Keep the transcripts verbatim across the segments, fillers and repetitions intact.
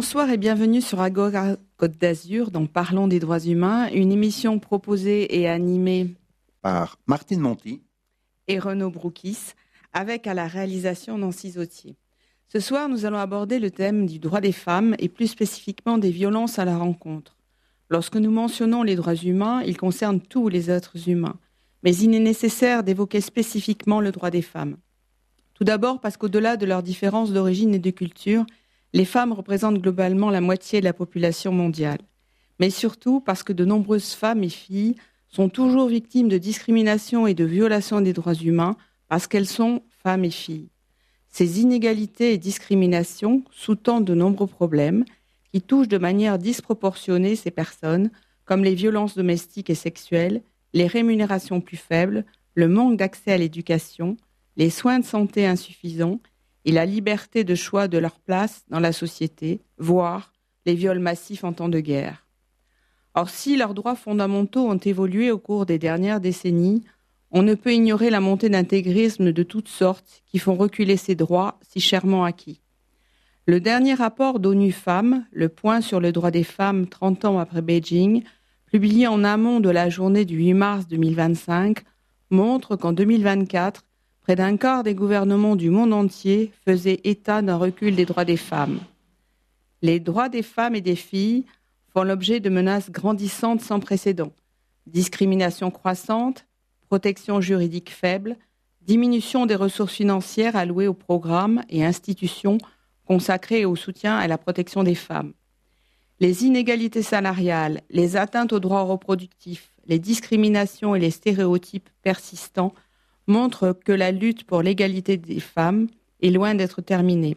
Bonsoir et bienvenue sur Agora Côte d'Azur dans Parlons des droits humains, une émission proposée et animée par Martine Monti et Renaud Broukis, avec à la réalisation Nancy Zautier. Ce soir, nous allons aborder le thème du droit des femmes et plus spécifiquement des violences à la rencontre. Lorsque nous mentionnons les droits humains, ils concernent tous les êtres humains, mais il est nécessaire d'évoquer spécifiquement le droit des femmes. Tout d'abord parce qu'au-delà de leurs différences d'origine et de culture, les femmes représentent globalement la moitié de la population mondiale. Mais surtout parce que de nombreuses femmes et filles sont toujours victimes de discrimination et de violations des droits humains parce qu'elles sont femmes et filles. Ces inégalités et discriminations sous-tendent de nombreux problèmes qui touchent de manière disproportionnée ces personnes, comme les violences domestiques et sexuelles, les rémunérations plus faibles, le manque d'accès à l'éducation, les soins de santé insuffisants et la liberté de choix de leur place dans la société, voire les viols massifs en temps de guerre. Or, si leurs droits fondamentaux ont évolué au cours des dernières décennies, on ne peut ignorer la montée d'intégrisme de toutes sortes qui font reculer ces droits si chèrement acquis. Le dernier rapport d'ONU Femmes, le point sur le droit des femmes trente ans après Beijing, publié en amont de la journée du huit mars deux mille vingt-cinq, montre qu'en deux mille vingt-quatre, près d'un quart des gouvernements du monde entier faisaient état d'un recul des droits des femmes. Les droits des femmes et des filles font l'objet de menaces grandissantes sans précédent. Discrimination croissante, protection juridique faible, diminution des ressources financières allouées aux programmes et institutions consacrés au soutien à la protection des femmes. Les inégalités salariales, les atteintes aux droits reproductifs, les discriminations et les stéréotypes persistants montrent que la lutte pour l'égalité des femmes est loin d'être terminée.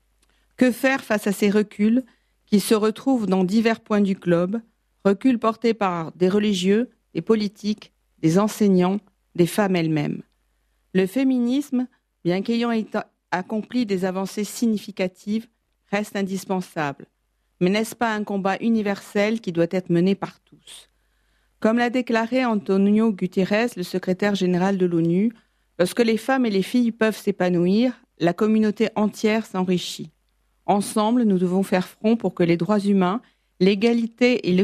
Que faire face à ces reculs qui se retrouvent dans divers points du globe, reculs portés par des religieux, des politiques, des enseignants, des femmes elles-mêmes? Le féminisme, bien qu'ayant accompli des avancées significatives, reste indispensable. Mais n'est-ce pas un combat universel qui doit être mené par tous? Comme l'a déclaré Antonio Guterres, le secrétaire général de l'ONU, lorsque les femmes et les filles peuvent s'épanouir, la communauté entière s'enrichit. Ensemble, nous devons faire front pour que les droits humains, l'égalité et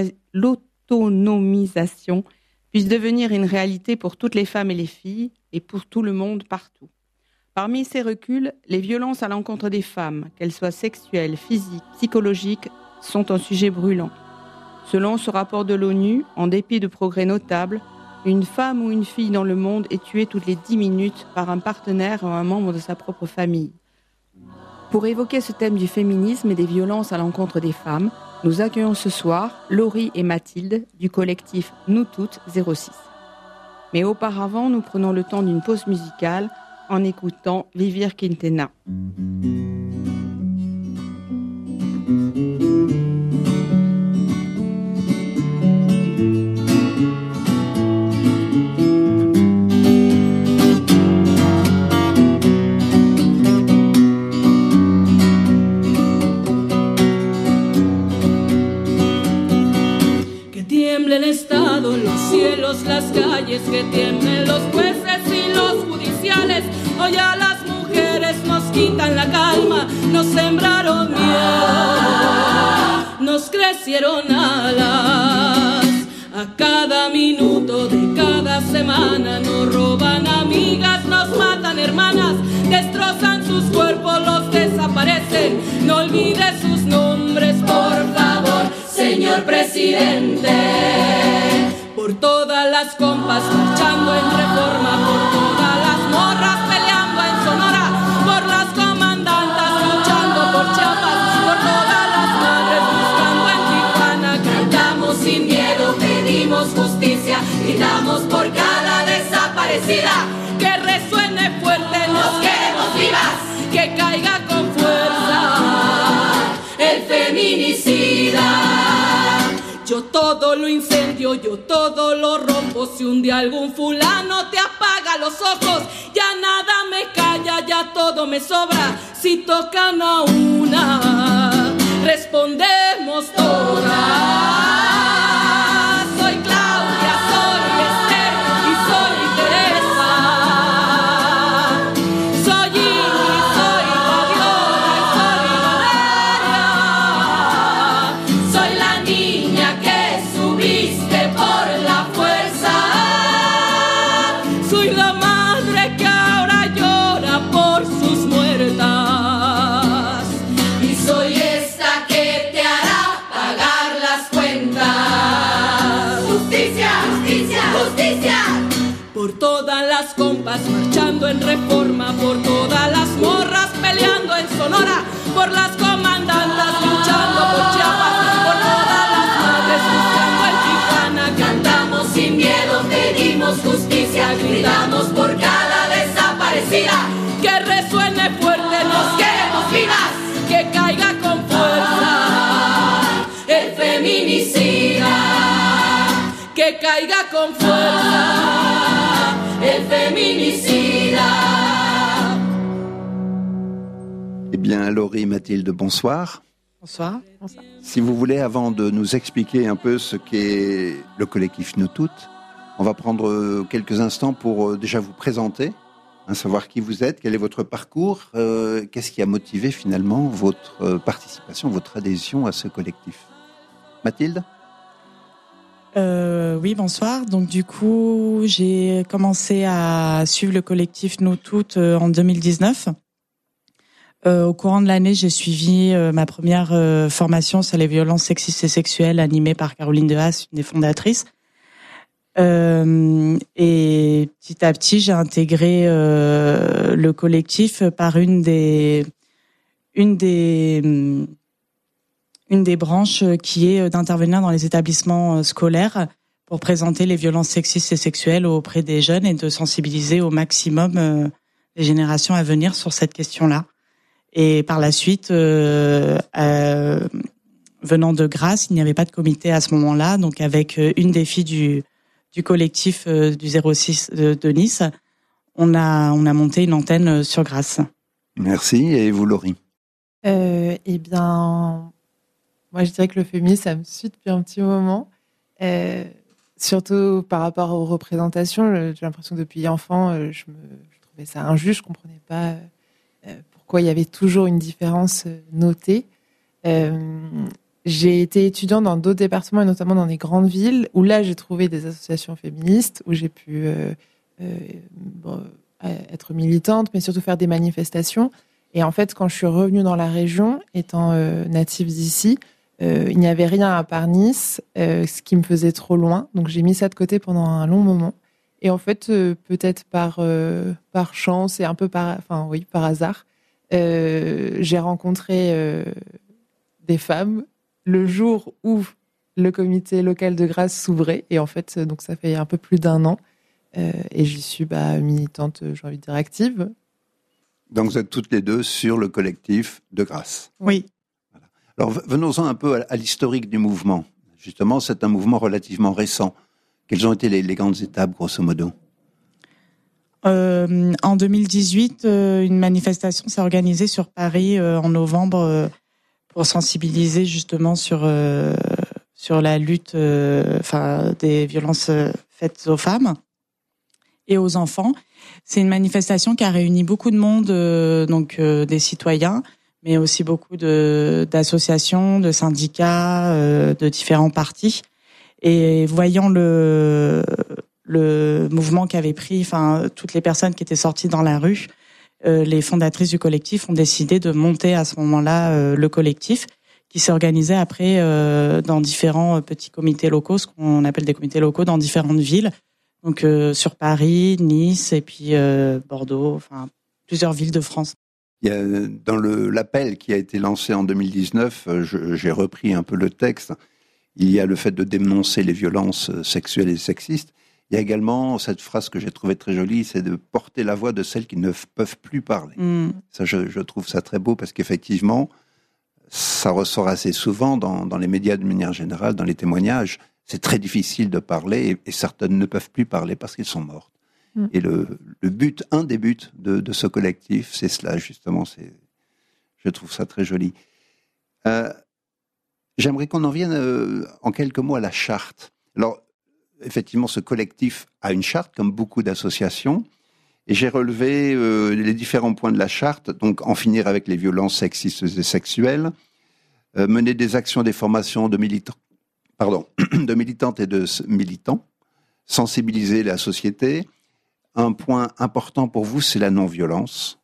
l'autonomisation puissent devenir une réalité pour toutes les femmes et les filles et pour tout le monde partout. Parmi ces reculs, les violences à l'encontre des femmes, qu'elles soient sexuelles, physiques, psychologiques, sont un sujet brûlant. Selon ce rapport de l'ONU, en dépit de progrès notables, une femme ou une fille dans le monde est tuée toutes les dix minutes par un partenaire ou un membre de sa propre famille. Pour évoquer ce thème du féminisme et des violences à l'encontre des femmes, nous accueillons ce soir Laurie et Mathilde du collectif Nous Toutes zéro six. Mais auparavant, nous prenons le temps d'une pause musicale en écoutant Vivir Quintena. El Estado, los cielos, las calles, que tiemblen los jueces y los judiciales. Hoy a las mujeres nos quitan la calma, nos sembraron miedo, nos crecieron alas. A cada minuto de cada semana nos roban amigas, nos matan hermanas, destrozan sus cuerpos, los desaparecen. No olvide sus nombres, por favor, señor presidente. Por todas las compas marchando en Reforma, por todas las morras peleando en Sonora, por las comandantas luchando por Chiapas, por todas las madres buscando en Tijuana. Cantamos sin miedo, pedimos justicia, gritamos por cada desaparecida. Que resuene fuerte, nos queremos vivas, que caiga con fuerza el feminicida. Yo todo lo incendio, yo todo lo rompo. Si un día algún fulano te apaga los ojos, ya nada me calla, ya todo me sobra. Si tocan a una, respondemos todas. Soy Claudia, soy Esther y soy Teresa. Soy Ingrid, soy Fabiola y soy Valeria. soy la madre que ahora llora por sus muertas. Y soy esta que te hará pagar las cuentas. Justicia, justicia, justicia. Por todas las compas marchando en Reforma, por todas las morras peleando en Sonora, por las comandantas luchando por Chiapas, por todas las madres buscando en Tijuana. Cantamos sin miedo, pedimos justicia, gritamos por cada desaparecida. Que resuene fuerte, nos queremos vivas, que caiga con fuerza el feminicida, que caiga con fuerza el feminicida. Eh bien, Laurie et Mathilde, bonsoir. Bonsoir. Bonsoir. Si vous voulez, avant de nous expliquer un peu ce qu'est le collectif Nous Toutes, on va prendre quelques instants pour déjà vous présenter, hein, savoir qui vous êtes, quel est votre parcours, euh, qu'est-ce qui a motivé finalement votre participation, votre adhésion à ce collectif. Mathilde ? Euh, oui, bonsoir. Donc du coup, j'ai commencé à suivre le collectif Nous Toutes en deux mille dix-neuf. Euh, au courant de l'année, j'ai suivi euh, ma première euh, formation sur les violences sexistes et sexuelles animée par Caroline de Haas, une des fondatrices. Euh, et petit à petit, j'ai intégré euh, le collectif par une des une des une des branches qui est d'intervenir dans les établissements scolaires pour présenter les violences sexistes et sexuelles auprès des jeunes et de sensibiliser au maximum euh, les générations à venir sur cette question-là. Et par la suite, euh, euh, venant de Grasse, il n'y avait pas de comité à ce moment-là, donc avec une des filles du du collectif euh, du zéro six de, de Nice, on a on a monté une antenne sur Grasse. Merci. Et vous, Laurie ? euh, Eh bien, moi, je dirais que le féminisme, ça me suit depuis un petit moment. Euh, surtout par rapport aux représentations, j'ai l'impression que depuis enfant, je, me, je trouvais ça injuste. Je comprenais pas euh, pourquoi il y avait toujours une différence notée. Euh, j'ai été étudiante dans d'autres départements, et notamment dans des grandes villes, où là, j'ai trouvé des associations féministes, où j'ai pu euh, euh, bon, être militante, mais surtout faire des manifestations. Et en fait, quand je suis revenue dans la région, étant euh, native d'ici, euh, il n'y avait rien à part Nice, euh, ce qui me faisait trop loin. Donc, j'ai mis ça de côté pendant un long moment. Et en fait, euh, peut-être par euh, par chance et un peu par, enfin oui, par hasard, euh, j'ai rencontré euh, des femmes le jour où le comité local de Grasse s'ouvrait. Et en fait, donc ça fait un peu plus d'un an. Euh, et j'y suis bah, militante, j'ai envie de dire active. Donc vous êtes toutes les deux sur le collectif de Grasse. Oui. Voilà. Alors venons-en un peu à, à l'historique du mouvement. Justement, c'est un mouvement relativement récent. Quelles ont été les, les grandes étapes, grosso modo ? euh, En deux mille dix-huit, euh, une manifestation s'est organisée sur Paris euh, en novembre euh, pour sensibiliser justement sur euh, sur la lutte, euh, enfin des violences euh, faites aux femmes et aux enfants. C'est une manifestation qui a réuni beaucoup de monde, euh, donc euh, des citoyens, mais aussi beaucoup de d'associations, de syndicats, euh, de différents partis. Et voyant le le mouvement qu'avait pris, enfin toutes les personnes qui étaient sorties dans la rue, euh, les fondatrices du collectif ont décidé de monter à ce moment-là euh, le collectif, qui s'est organisé après euh, dans différents petits comités locaux, ce qu'on appelle des comités locaux dans différentes villes. Donc euh, sur Paris, Nice et puis euh, Bordeaux, enfin plusieurs villes de France. Il y a, dans le, l'appel qui a été lancé en deux mille dix-neuf, je, j'ai repris un peu le texte, il y a le fait de dénoncer les violences sexuelles et sexistes. Il y a également cette phrase que j'ai trouvée très jolie, c'est de porter la voix de celles qui ne peuvent plus parler. Mmh. Ça, je, je trouve ça très beau parce qu'effectivement, ça ressort assez souvent dans, dans les médias de manière générale, dans les témoignages. C'est très difficile de parler et, et certaines ne peuvent plus parler parce qu'elles sont mortes. Mmh. Et le, le but, un des buts de, de ce collectif, c'est cela justement. C'est, je trouve ça très joli. Euh, j'aimerais qu'on en vienne euh, en quelques mots à la charte. Alors, effectivement, ce collectif a une charte, comme beaucoup d'associations, et j'ai relevé euh, les différents points de la charte, donc en finir avec les violences sexistes et sexuelles, euh, mener des actions, des formations de militants, pardon, de militantes et de militants, sensibiliser la société, un point important pour vous, c'est la non-violence.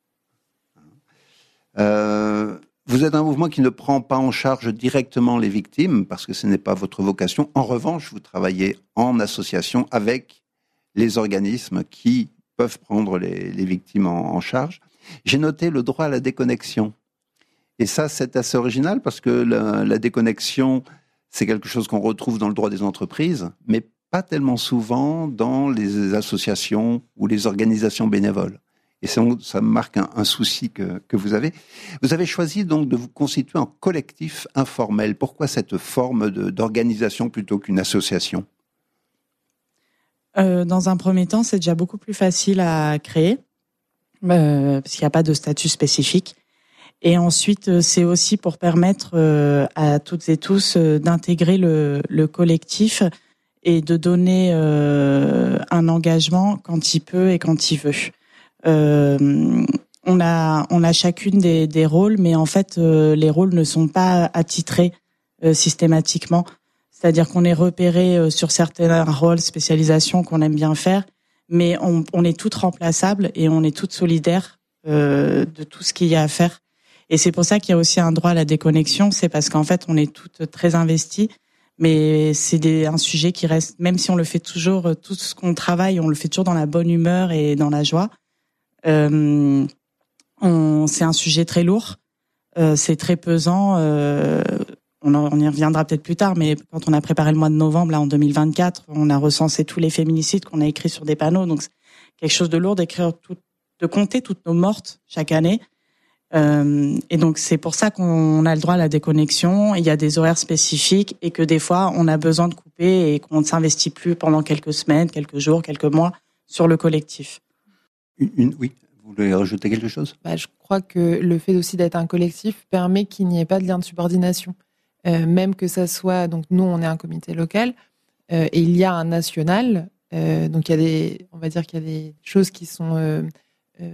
Euh, vous êtes un mouvement qui ne prend pas en charge directement les victimes, parce que ce n'est pas votre vocation. En revanche, vous travaillez en association avec les organismes qui peuvent prendre les, les victimes en, en charge. J'ai noté le droit à la déconnexion. Et ça, c'est assez original, parce que la, la déconnexion, c'est quelque chose qu'on retrouve dans le droit des entreprises, mais pas tellement souvent dans les associations ou les organisations bénévoles. Et ça, ça marque un, un souci que, que vous avez. Vous avez choisi donc de vous constituer en collectif informel. Pourquoi cette forme de, d'organisation plutôt qu'une association ? euh, Dans un premier temps, c'est déjà beaucoup plus facile à créer, euh, parce qu'il n'y a pas de statut spécifique. Et ensuite, c'est aussi pour permettre euh, à toutes et tous euh, d'intégrer le, le collectif et de donner euh, un engagement quand il peut et quand il veut. Euh, on a on a chacune des, des rôles, mais en fait euh, les rôles ne sont pas attitrés euh, systématiquement. C'est-à-dire qu'on est repéré euh, sur certains rôles, spécialisations qu'on aime bien faire, mais on, on est toutes remplaçables et on est toutes solidaires euh, de tout ce qu'il y a à faire. Et c'est pour ça qu'il y a aussi un droit à la déconnexion, c'est parce qu'en fait on est toutes très investies, mais c'est des, un sujet qui reste, même si on le fait toujours, tout ce qu'on travaille, on le fait toujours dans la bonne humeur et dans la joie. Euh, on, c'est un sujet très lourd, euh, c'est très pesant. Euh, on, en, on y reviendra peut-être plus tard, mais quand on a préparé le mois de novembre, là en deux mille vingt-quatre, on a recensé tous les féminicides qu'on a écrits sur des panneaux. Donc c'est quelque chose de lourd d'écrire, tout, de compter toutes nos mortes chaque année. Euh, et donc c'est pour ça qu'on a le droit à la déconnexion. Il y a des horaires spécifiques et que des fois on a besoin de couper et qu'on ne s'investit plus pendant quelques semaines, quelques jours, quelques mois sur le collectif. Une, une, oui, vous voulez rajouter quelque chose ? Bah, je crois que le fait aussi d'être un collectif permet qu'il n'y ait pas de lien de subordination. Euh, même que ça soit, donc nous on est un comité local euh, et il y a un national, euh, donc il y a des, on va dire qu'il y a des choses qui sont euh, euh,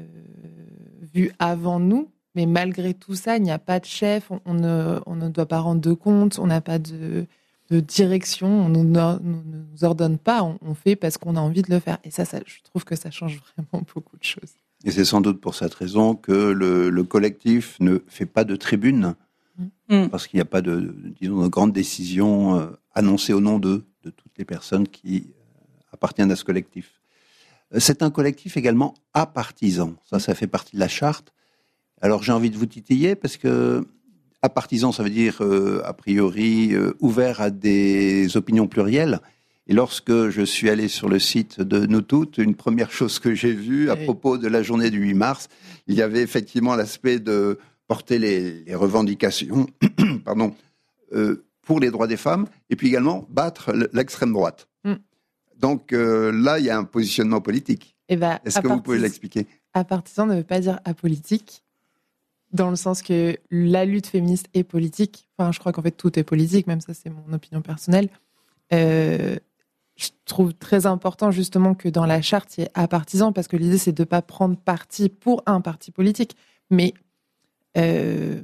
vues avant nous, mais malgré tout ça, il n'y a pas de chef, on, on, ne, on ne doit pas rendre de compte, on n'a pas de, de direction, on ne nous, nous, nous ordonne pas, on, on fait parce qu'on a envie de le faire. Et ça, ça, je trouve que ça change vraiment beaucoup de choses. Et c'est sans doute pour cette raison que le, le collectif ne fait pas de tribune, mmh. parce qu'il n'y a pas de, de, disons, de grandes décisions euh, annoncées au nom d'eux, de toutes les personnes qui euh, appartiennent à ce collectif. C'est un collectif également apartisan. Ça, ça fait partie de la charte. Alors, j'ai envie de vous titiller parce que apartisan, ça veut dire, euh, a priori, euh, ouvert à des opinions plurielles. Et lorsque je suis allé sur le site de Nous Toutes, une première chose que j'ai vue à propos de la journée du huit mars, il y avait effectivement l'aspect de porter les, les revendications pardon, euh, pour les droits des femmes et puis également battre l'extrême droite. Mm. Donc euh, là, il y a un positionnement politique. Et bah, Est-ce que vous pouvez l'expliquer ? Apartisan ne veut pas dire apolitique, dans le sens que la lutte féministe est politique. Enfin, je crois qu'en fait, tout est politique, même ça, c'est mon opinion personnelle. Euh, je trouve très important, justement, que dans la charte, il y ait apartisan, parce que l'idée, c'est de ne pas prendre parti pour un parti politique. Mais euh,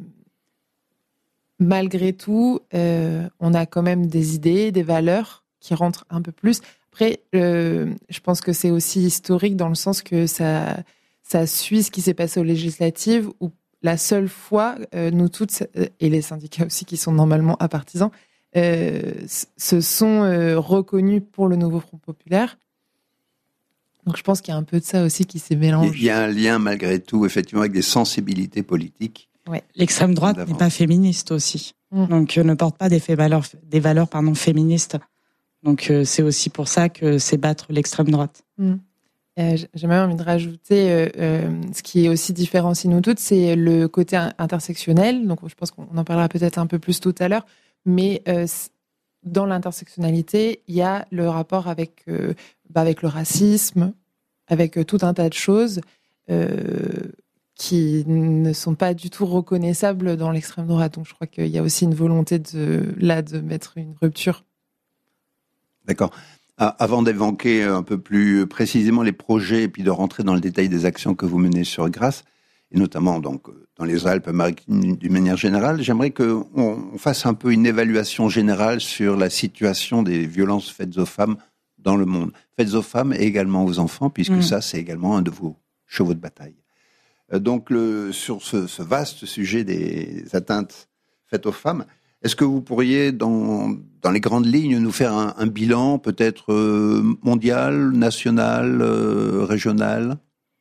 malgré tout, euh, on a quand même des idées, des valeurs qui rentrent un peu plus. Après, euh, je pense que c'est aussi historique dans le sens que ça, ça suit ce qui s'est passé aux législatives, où la seule fois, euh, nous toutes, et les syndicats aussi qui sont normalement apartisans, euh, se sont euh, reconnus pour le nouveau Front populaire. Donc je pense qu'il y a un peu de ça aussi qui s'est mélangé. Il y a un lien malgré tout, effectivement, avec des sensibilités politiques. Ouais. L'extrême droite n'est pas féministe aussi, mmh. donc euh, ne porte pas des, fait valeurs, des valeurs pardon, féministes. Donc euh, c'est aussi pour ça que c'est battre l'extrême droite. Mmh. Euh, j'ai même envie de rajouter euh, euh, ce qui est aussi différent aussi nous toutes, c'est le côté intersectionnel. Donc je pense qu'on en parlera peut-être un peu plus tout à l'heure, mais euh, dans l'intersectionnalité, il y a le rapport avec euh, bah, avec le racisme, avec euh, tout un tas de choses euh, qui ne sont pas du tout reconnaissables dans l'extrême droite. Donc je crois qu'il y a aussi une volonté de là de mettre une rupture. D'accord. Avant d'évoquer un peu plus précisément les projets et puis de rentrer dans le détail des actions que vous menez sur Grasse, et notamment donc dans les Alpes-Maritimes d'une manière générale, j'aimerais qu'on fasse un peu une évaluation générale sur la situation des violences faites aux femmes dans le monde. Faites aux femmes et également aux enfants, puisque mmh. ça, c'est également un de vos chevaux de bataille. Euh, donc, le, sur ce, ce vaste sujet des atteintes faites aux femmes, est-ce que vous pourriez, dans, dans les grandes lignes, nous faire un, un bilan peut-être euh, mondial, national, euh, régional,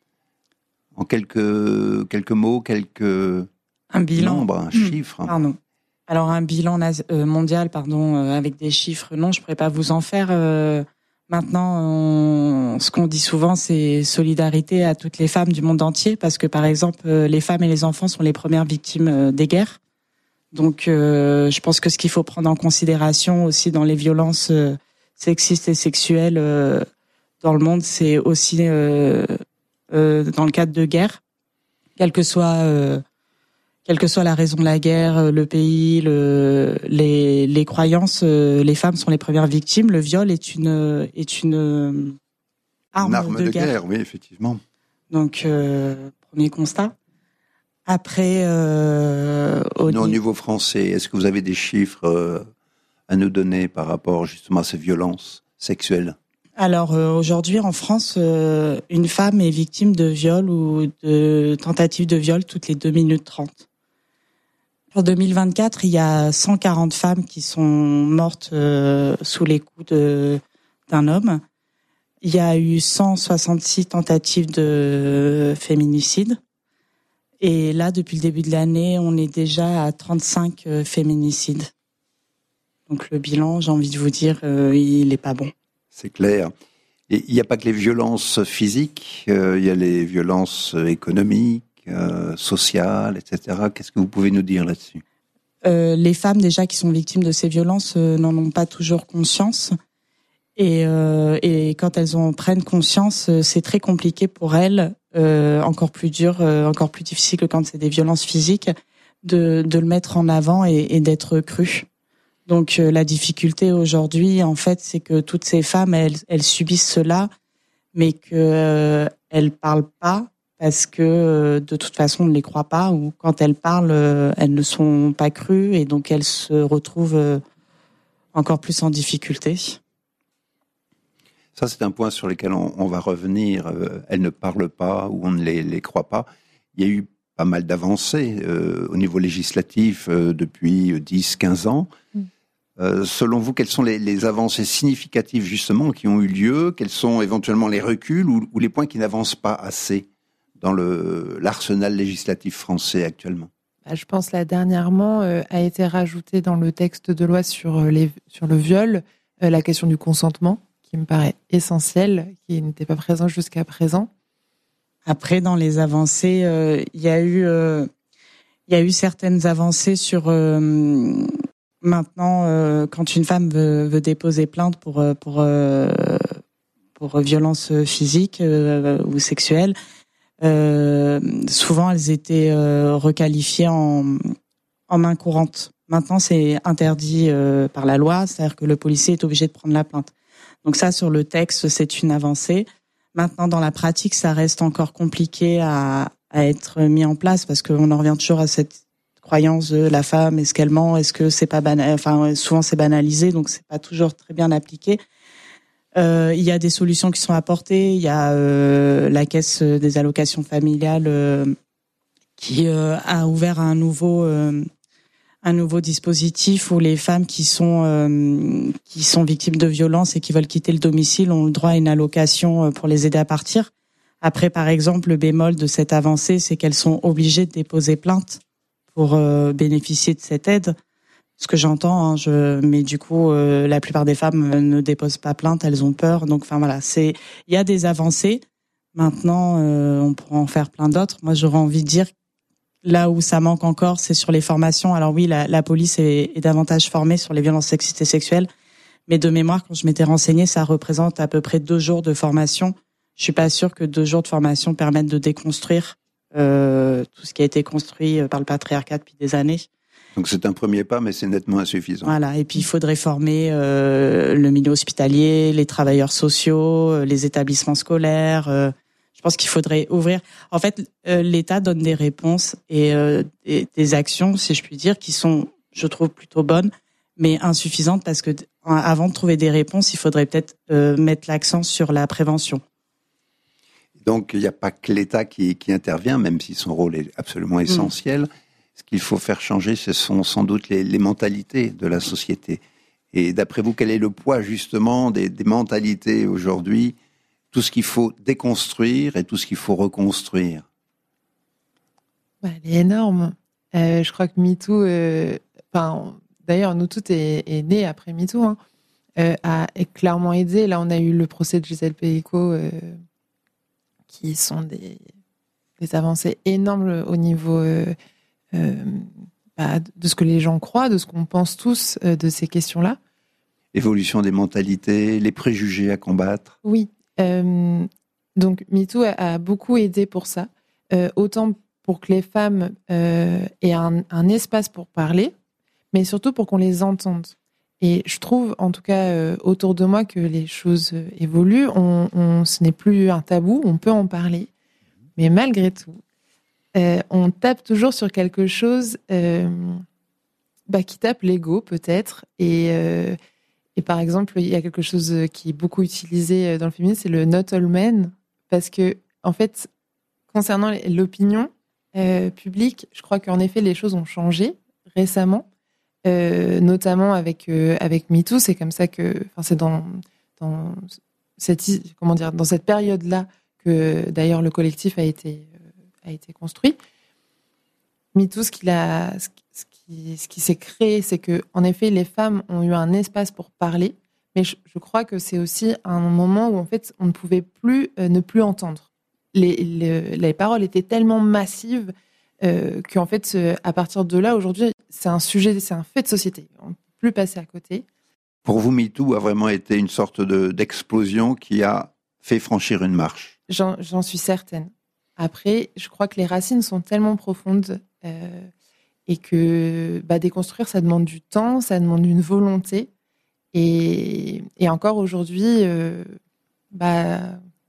en quelques, quelques mots, quelques un bilan. nombres, un mmh. chiffre? Pardon. Alors un bilan nas- euh, mondial, pardon, euh, avec des chiffres, non, je pourrais pas vous en faire. Euh, maintenant, on, ce qu'on dit souvent, c'est solidarité à toutes les femmes du monde entier, parce que par exemple, euh, les femmes et les enfants sont les premières victimes euh, des guerres. Donc, euh, je pense que ce qu'il faut prendre en considération aussi dans les violences euh, sexistes et sexuelles euh, dans le monde, c'est aussi euh, euh, dans le cadre de guerre, quelle que soit euh, quelle que soit la raison de la guerre, le pays, le, les, les croyances, euh, les femmes sont les premières victimes. Le viol est une est une euh, arme, une arme de, de guerre. guerre, oui, effectivement. Donc, euh, premier constat. Après, euh, au, non, au niveau français, est-ce que vous avez des chiffres euh, à nous donner par rapport justement à ces violences sexuelles? Alors euh, aujourd'hui en France, euh, une femme est victime de viol ou de tentative de viol toutes les deux minutes trente. En deux mille vingt-quatre, il y a cent quarante femmes qui sont mortes euh, sous les coups de, d'un homme. Il y a eu cent soixante-six tentatives de féminicide. Et là, depuis le début de l'année, on est déjà à trente-cinq euh, féminicides. Donc le bilan, j'ai envie de vous dire, euh, il n'est pas bon. C'est clair. Et il n'y a pas que les violences physiques, euh, il y a les violences économiques, euh, sociales, et cetera. Qu'est-ce que vous pouvez nous dire là-dessus? euh, Les femmes déjà qui sont victimes de ces violences euh, n'en ont pas toujours conscience. Et, euh, et quand elles en prennent conscience, euh, c'est très compliqué pour elles, euh, encore plus dur, euh, encore plus difficile que quand c'est des violences physiques, de, de le mettre en avant et, et d'être crues. Donc euh, la difficulté aujourd'hui, en fait, c'est que toutes ces femmes, elles, elles subissent cela, mais que euh, elles parlent pas parce que euh, de toute façon on ne les croit pas, ou quand elles parlent, euh, elles ne sont pas crues et donc elles se retrouvent euh, encore plus en difficulté. Ça, c'est un point sur lequel on, on va revenir. Euh, elles ne parlent pas ou on ne les, les croit pas. Il y a eu pas mal d'avancées euh, au niveau législatif euh, depuis dix à quinze ans. Mm. Euh, selon vous, quelles sont les, les avancées significatives justement qui ont eu lieu? Quels sont éventuellement les reculs ou, ou les points qui n'avancent pas assez dans le, l'arsenal législatif français actuellement? Bah, je pense là dernièrement euh, a été rajoutée dans le texte de loi sur, les, sur le viol euh, la question du consentement, qui me paraît essentiel, qui n'était pas présent jusqu'à présent. Après, dans les avancées, euh, il y a eu, euh, il y a eu certaines avancées sur euh, maintenant euh, quand une femme veut, veut déposer plainte pour pour euh, pour violence physique euh, ou sexuelle, euh, souvent elles étaient euh, requalifiées en en main courante. Maintenant, c'est interdit euh, par la loi, c'est-à-dire que le policier est obligé de prendre la plainte. Donc ça, sur le texte, c'est une avancée. Maintenant, dans la pratique, ça reste encore compliqué à, à être mis en place parce qu'on en revient toujours à cette croyance de la femme, est-ce qu'elle ment, est-ce que c'est pas banal, enfin, souvent c'est banalisé, donc c'est pas toujours très bien appliqué. Euh, il y a des solutions qui sont apportées. Il y a euh, la caisse des allocations familiales euh, qui euh, a ouvert un nouveau euh, un nouveau dispositif où les femmes qui sont euh, qui sont victimes de violences et qui veulent quitter le domicile ont le droit à une allocation pour les aider à partir. Après, par exemple, le bémol de cette avancée, c'est qu'elles sont obligées de déposer plainte pour euh, bénéficier de cette aide. Ce que j'entends, hein, je, mais du coup, euh, la plupart des femmes ne déposent pas plainte, elles ont peur. Donc, enfin voilà, c'est, il y a des avancées. Maintenant, euh, on pourra en faire plein d'autres. Moi, j'aurais envie de dire, là où ça manque encore, c'est sur les formations. Alors oui, la, la police est, est davantage formée sur les violences sexistes et sexuelles, mais de mémoire, quand je m'étais renseignée, ça représente à peu près deux jours de formation. Je suis pas sûre que deux jours de formation permettent de déconstruire euh, tout ce qui a été construit par le patriarcat depuis des années. Donc c'est un premier pas, mais c'est nettement insuffisant. Voilà, et puis il faudrait former euh, le milieu hospitalier, les travailleurs sociaux, euh, les établissements scolaires. Euh, je pense qu'il faudrait ouvrir. En fait, euh, l'État donne des réponses et, euh, et des actions, si je puis dire, qui sont, je trouve, plutôt bonnes, mais insuffisante parce que avant de trouver des réponses, il faudrait peut-être euh, mettre l'accent sur la prévention. Donc, il n'y a pas que l'État qui, qui intervient, même si son rôle est absolument essentiel. Mmh. Ce qu'il faut faire changer, ce sont sans doute les, les mentalités de la société. Et d'après vous, quel est le poids justement des, des mentalités aujourd'hui, tout ce qu'il faut déconstruire et tout ce qu'il faut reconstruire? Bah, elle est énorme. Euh, je crois que MeToo, euh, enfin, d'ailleurs, nous toutes est, est né après MeToo, hein, euh, a clairement aidé. Là, on a eu le procès de Gisèle Pelicot, euh, qui sont des, des avancées énormes au niveau euh, euh, bah, de ce que les gens croient, de ce qu'on pense tous euh, de ces questions-là. Évolution des mentalités, les préjugés à combattre. Oui. Euh, donc, MeToo a, a beaucoup aidé pour ça. Euh, autant pour que les femmes euh, aient un, un espace pour parler, mais surtout pour qu'on les entende. Et je trouve, en tout cas, euh, autour de moi, que les choses euh, évoluent. On, on, ce n'est plus un tabou, on peut en parler. Mais malgré tout, euh, on tape toujours sur quelque chose euh, bah, qui tape l'ego, peut-être. Et, euh, et par exemple, il y a quelque chose qui est beaucoup utilisé dans le féminisme, c'est le « not all men ». Parce que, en fait, concernant l'opinion euh, publique, je crois qu'en effet, les choses ont changé récemment. Euh, notamment avec euh, avec MeToo, c'est comme ça que, enfin c'est dans dans cette comment dire dans cette période-là que d'ailleurs le collectif a été euh, a été construit. MeToo, ce qu'il a, ce qui ce qui s'est créé, c'est que en effet les femmes ont eu un espace pour parler, mais je, je crois que c'est aussi un moment où en fait on ne pouvait plus euh, ne plus entendre. Les, les les paroles étaient tellement massives. Euh, qu'en fait, euh, à partir de là, aujourd'hui, c'est un sujet, c'est un fait de société. On ne peut plus passer à côté. Pour vous, MeToo a vraiment été une sorte de, d'explosion qui a fait franchir une marche. J'en, j'en suis certaine. Après, je crois que les racines sont tellement profondes euh, et que bah, déconstruire, ça demande du temps, ça demande une volonté. Et, et encore aujourd'hui, euh, bah,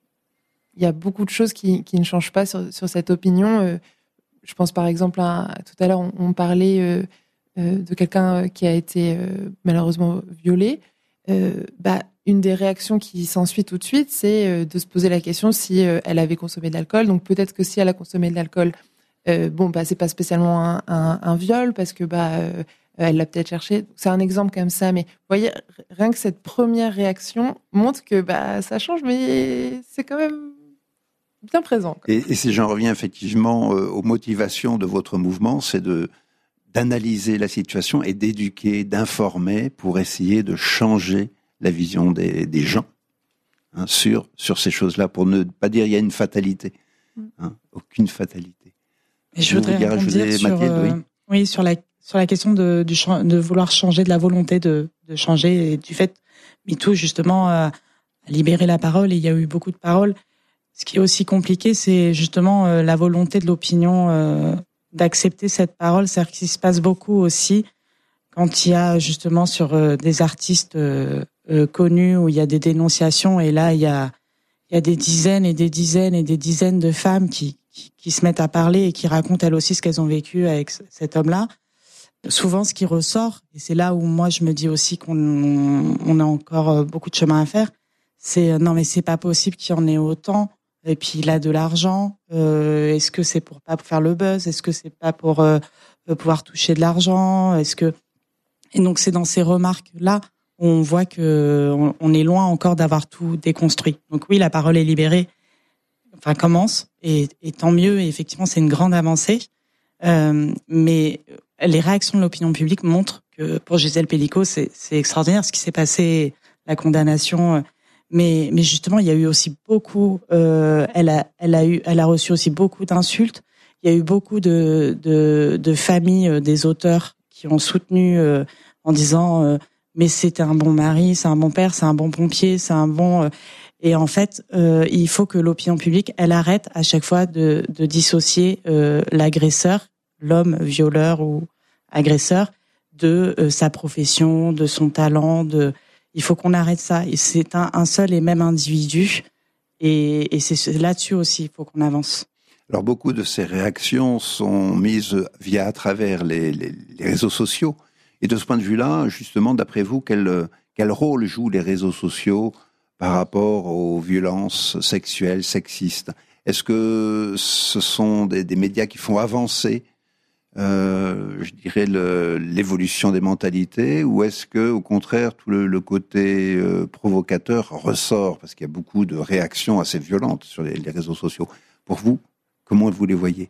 y a beaucoup de choses qui, qui ne changent pas sur, sur cette opinion. Euh, Je pense par exemple à, tout à l'heure, on, on parlait euh, euh, de quelqu'un qui a été euh, malheureusement violé. Euh, bah, une des réactions qui s'ensuit tout de suite, c'est euh, de se poser la question si euh, elle avait consommé de l'alcool. Donc peut-être que si elle a consommé de l'alcool, euh, bon, bah, c'est pas spécialement un, un, un viol parce que bah, euh, elle l'a peut-être cherché. C'est un exemple comme ça, mais vous voyez, rien que cette première réaction montre que bah, ça change, mais c'est quand même bien présent. Et, et si j'en reviens effectivement euh, aux motivations de votre mouvement, c'est de d'analyser la situation et d'éduquer, d'informer pour essayer de changer la vision des, des gens hein, sur sur ces choses-là, pour ne pas dire il y a une fatalité, hein, aucune fatalité. Et je voudrais rebondir sur, Mathilde, euh, oui. oui, sur la sur la question de du de vouloir changer, de la volonté de de changer et du fait MeToo justement euh, a libéré la parole et il y a eu beaucoup de paroles. Ce qui est aussi compliqué, c'est justement euh, la volonté de l'opinion euh, d'accepter cette parole. C'est-à-dire qu'il se passe beaucoup aussi quand il y a justement sur euh, des artistes euh, euh, connus où il y a des dénonciations et là il y a il y a des dizaines et des dizaines et des dizaines de femmes qui qui, qui se mettent à parler et qui racontent elles aussi ce qu'elles ont vécu avec cet homme-là. Souvent, ce qui ressort, et c'est là où moi je me dis aussi qu'on on a encore beaucoup de chemin à faire, c'est non mais c'est pas possible qu'il y en ait autant. Et puis il a de l'argent. Euh, est-ce que c'est pour pas pour faire le buzz? Est-ce que c'est pas pour euh, pouvoir toucher de l'argent? Est-ce que et donc c'est dans ces remarques là où on voit que on, on est loin encore d'avoir tout déconstruit. Donc oui, la parole est libérée. Enfin commence et, et tant mieux. Et effectivement, c'est une grande avancée. Euh, mais les réactions de l'opinion publique montrent que pour Gisèle Pelicot, c'est, c'est extraordinaire ce qui s'est passé, la condamnation. Mais, mais justement, il y a eu aussi beaucoup. Euh, elle a, elle a eu, elle a reçu aussi beaucoup d'insultes. Il y a eu beaucoup de, de, de familles des auteurs qui ont soutenu euh, en disant euh, mais c'était un bon mari, c'est un bon père, c'est un bon pompier, c'est un bon. Euh, et en fait, euh, il faut que l'opinion publique, elle arrête à chaque fois de, de dissocier euh, l'agresseur, l'homme violeur ou agresseur, de euh, sa profession, de son talent, de il faut qu'on arrête ça. Et c'est un, un seul et même individu. Et, et c'est là-dessus aussi, il faut qu'on avance. Alors, beaucoup de ces réactions sont mises via à travers les, les, les réseaux sociaux. Et de ce point de vue-là, justement, d'après vous, quel, quel rôle jouent les réseaux sociaux par rapport aux violences sexuelles, sexistes? Est-ce que ce sont des, des médias qui font avancer, euh, je dirais, le, l'évolution des mentalités, ou est-ce que, au contraire, tout le, le côté euh, provocateur ressort, parce qu'il y a beaucoup de réactions assez violentes sur les, les réseaux sociaux? Pour vous, comment vous les voyez?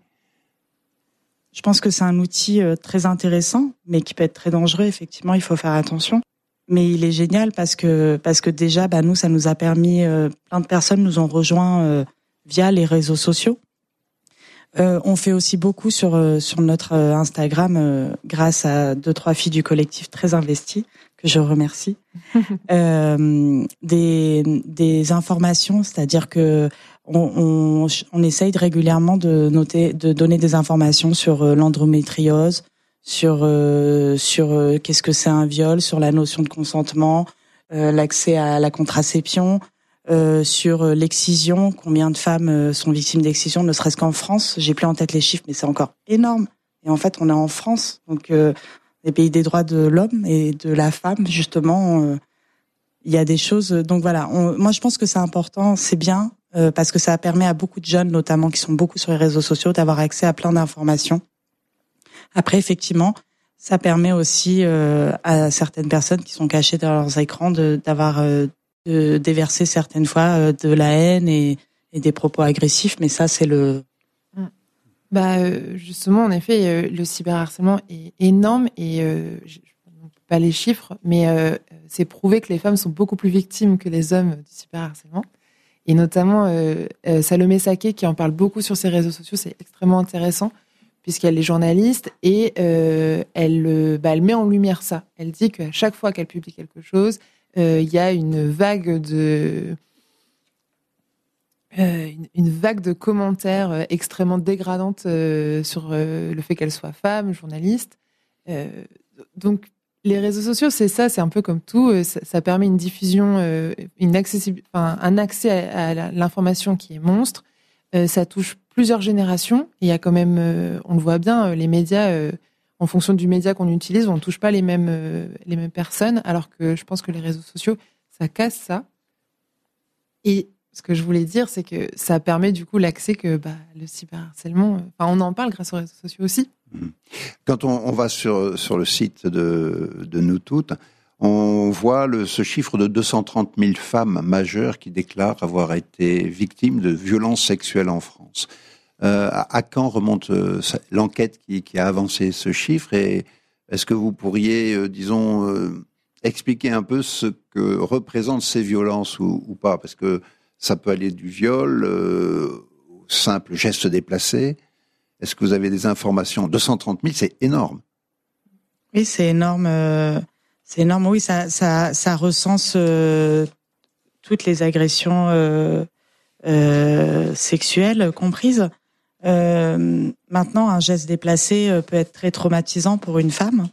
Je pense que c'est un outil euh, très intéressant, mais qui peut être très dangereux. Effectivement, il faut faire attention. Mais il est génial parce que parce que déjà, bah nous, ça nous a permis. Euh, plein de personnes nous ont rejoints euh, via les réseaux sociaux. Euh, on fait aussi beaucoup sur euh, sur notre euh, Instagram euh, grâce à deux trois filles du collectif très investies que je remercie. euh, des des informations, c'est-à-dire que on, on on essaye de régulièrement de noter, de donner des informations sur euh, l'endométriose, sur euh, sur euh, qu'est-ce que c'est un viol, sur la notion de consentement, euh, l'accès à la contraception. Euh, sur euh, l'excision, combien de femmes euh, sont victimes d'excision, ne serait-ce qu'en France. J'ai plus en tête les chiffres, mais c'est encore énorme. Et en fait, on est en France, donc euh, les pays des droits de l'homme et de la femme, justement, euh, il y a des choses. Donc voilà, on, moi je pense que c'est important, c'est bien, euh, parce que ça permet à beaucoup de jeunes, notamment qui sont beaucoup sur les réseaux sociaux, d'avoir accès à plein d'informations. Après, effectivement, ça permet aussi euh, à certaines personnes qui sont cachées derrière leurs écrans de, d'avoir euh, de déverser certaines fois de la haine et, et des propos agressifs, mais ça, c'est le... Bah, justement, en effet, le cyberharcèlement est énorme et euh, je ne peux pas les chiffres, mais euh, c'est prouvé que les femmes sont beaucoup plus victimes que les hommes du cyberharcèlement. Et notamment, euh, Salomé Saké, qui en parle beaucoup sur ses réseaux sociaux, c'est extrêmement intéressant, puisqu'elle est journaliste et euh, elle, bah, elle met en lumière ça. Elle dit qu'à chaque fois qu'elle publie quelque chose, il euh, y a une vague de euh, une, une vague de commentaires euh, extrêmement dégradantes euh, sur euh, le fait qu'elle soit femme, journaliste. Euh, donc les réseaux sociaux, c'est ça, c'est un peu comme tout. Ça, ça permet une diffusion, euh, une accessibilité, enfin, un accès à, à l'information qui est monstre. Euh, ça touche plusieurs générations. Il y a quand même, euh, on le voit bien, les médias. Euh, En fonction du média qu'on utilise, on ne touche pas les mêmes, euh, les mêmes personnes, alors que je pense que les réseaux sociaux, ça casse ça. Et ce que je voulais dire, c'est que ça permet du coup l'accès que bah, le cyberharcèlement, euh, enfin, on en parle grâce aux réseaux sociaux aussi. Quand on, on va sur, sur le site de, de Nous Toutes, on voit le, ce chiffre de deux cent trente mille femmes majeures qui déclarent avoir été victimes de violences sexuelles en France. Euh, à quand remonte euh, l'enquête qui, qui a avancé ce chiffre, et est-ce que vous pourriez, euh, disons, euh, expliquer un peu ce que représentent ces violences ou, ou pas? Parce que ça peut aller du viol euh, au simple geste déplacé. Est-ce que vous avez des informations? deux cent trente mille, c'est énorme. Oui, c'est énorme. Euh, c'est énorme. Oui, ça, ça, ça recense euh, toutes les agressions euh, euh, sexuelles comprises. Euh, maintenant, un geste déplacé peut être très traumatisant pour une femme.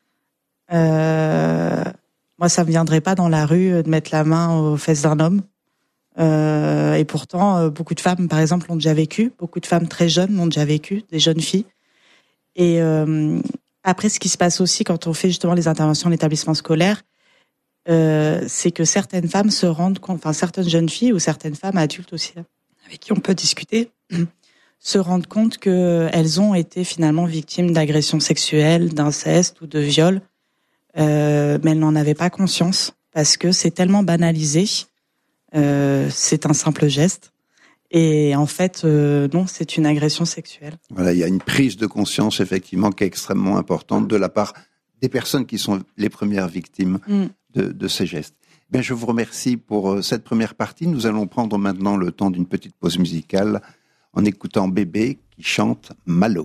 Euh, moi, ça me viendrait pas dans la rue de mettre la main aux fesses d'un homme. Euh, et pourtant, beaucoup de femmes, par exemple, l'ont déjà vécu. Beaucoup de femmes très jeunes l'ont déjà vécu, des jeunes filles. Et euh, après, ce qui se passe aussi quand on fait justement les interventions en établissement scolaire, euh, c'est que certaines femmes se rendent compte, enfin certaines jeunes filles ou certaines femmes adultes aussi, avec qui on peut discuter, se rendent compte qu'elles ont été finalement victimes d'agressions sexuelles, d'inceste ou de viol, euh, mais elles n'en avaient pas conscience parce que c'est tellement banalisé, euh, c'est un simple geste, et en fait, euh, non, c'est une agression sexuelle. Voilà, il y a une prise de conscience effectivement qui est extrêmement importante de la part des personnes qui sont les premières victimes mm. de, de ces gestes. Bien, je vous remercie pour cette première partie. Nous allons prendre maintenant le temps d'une petite pause musicale en écoutant Bébé qui chante Malo.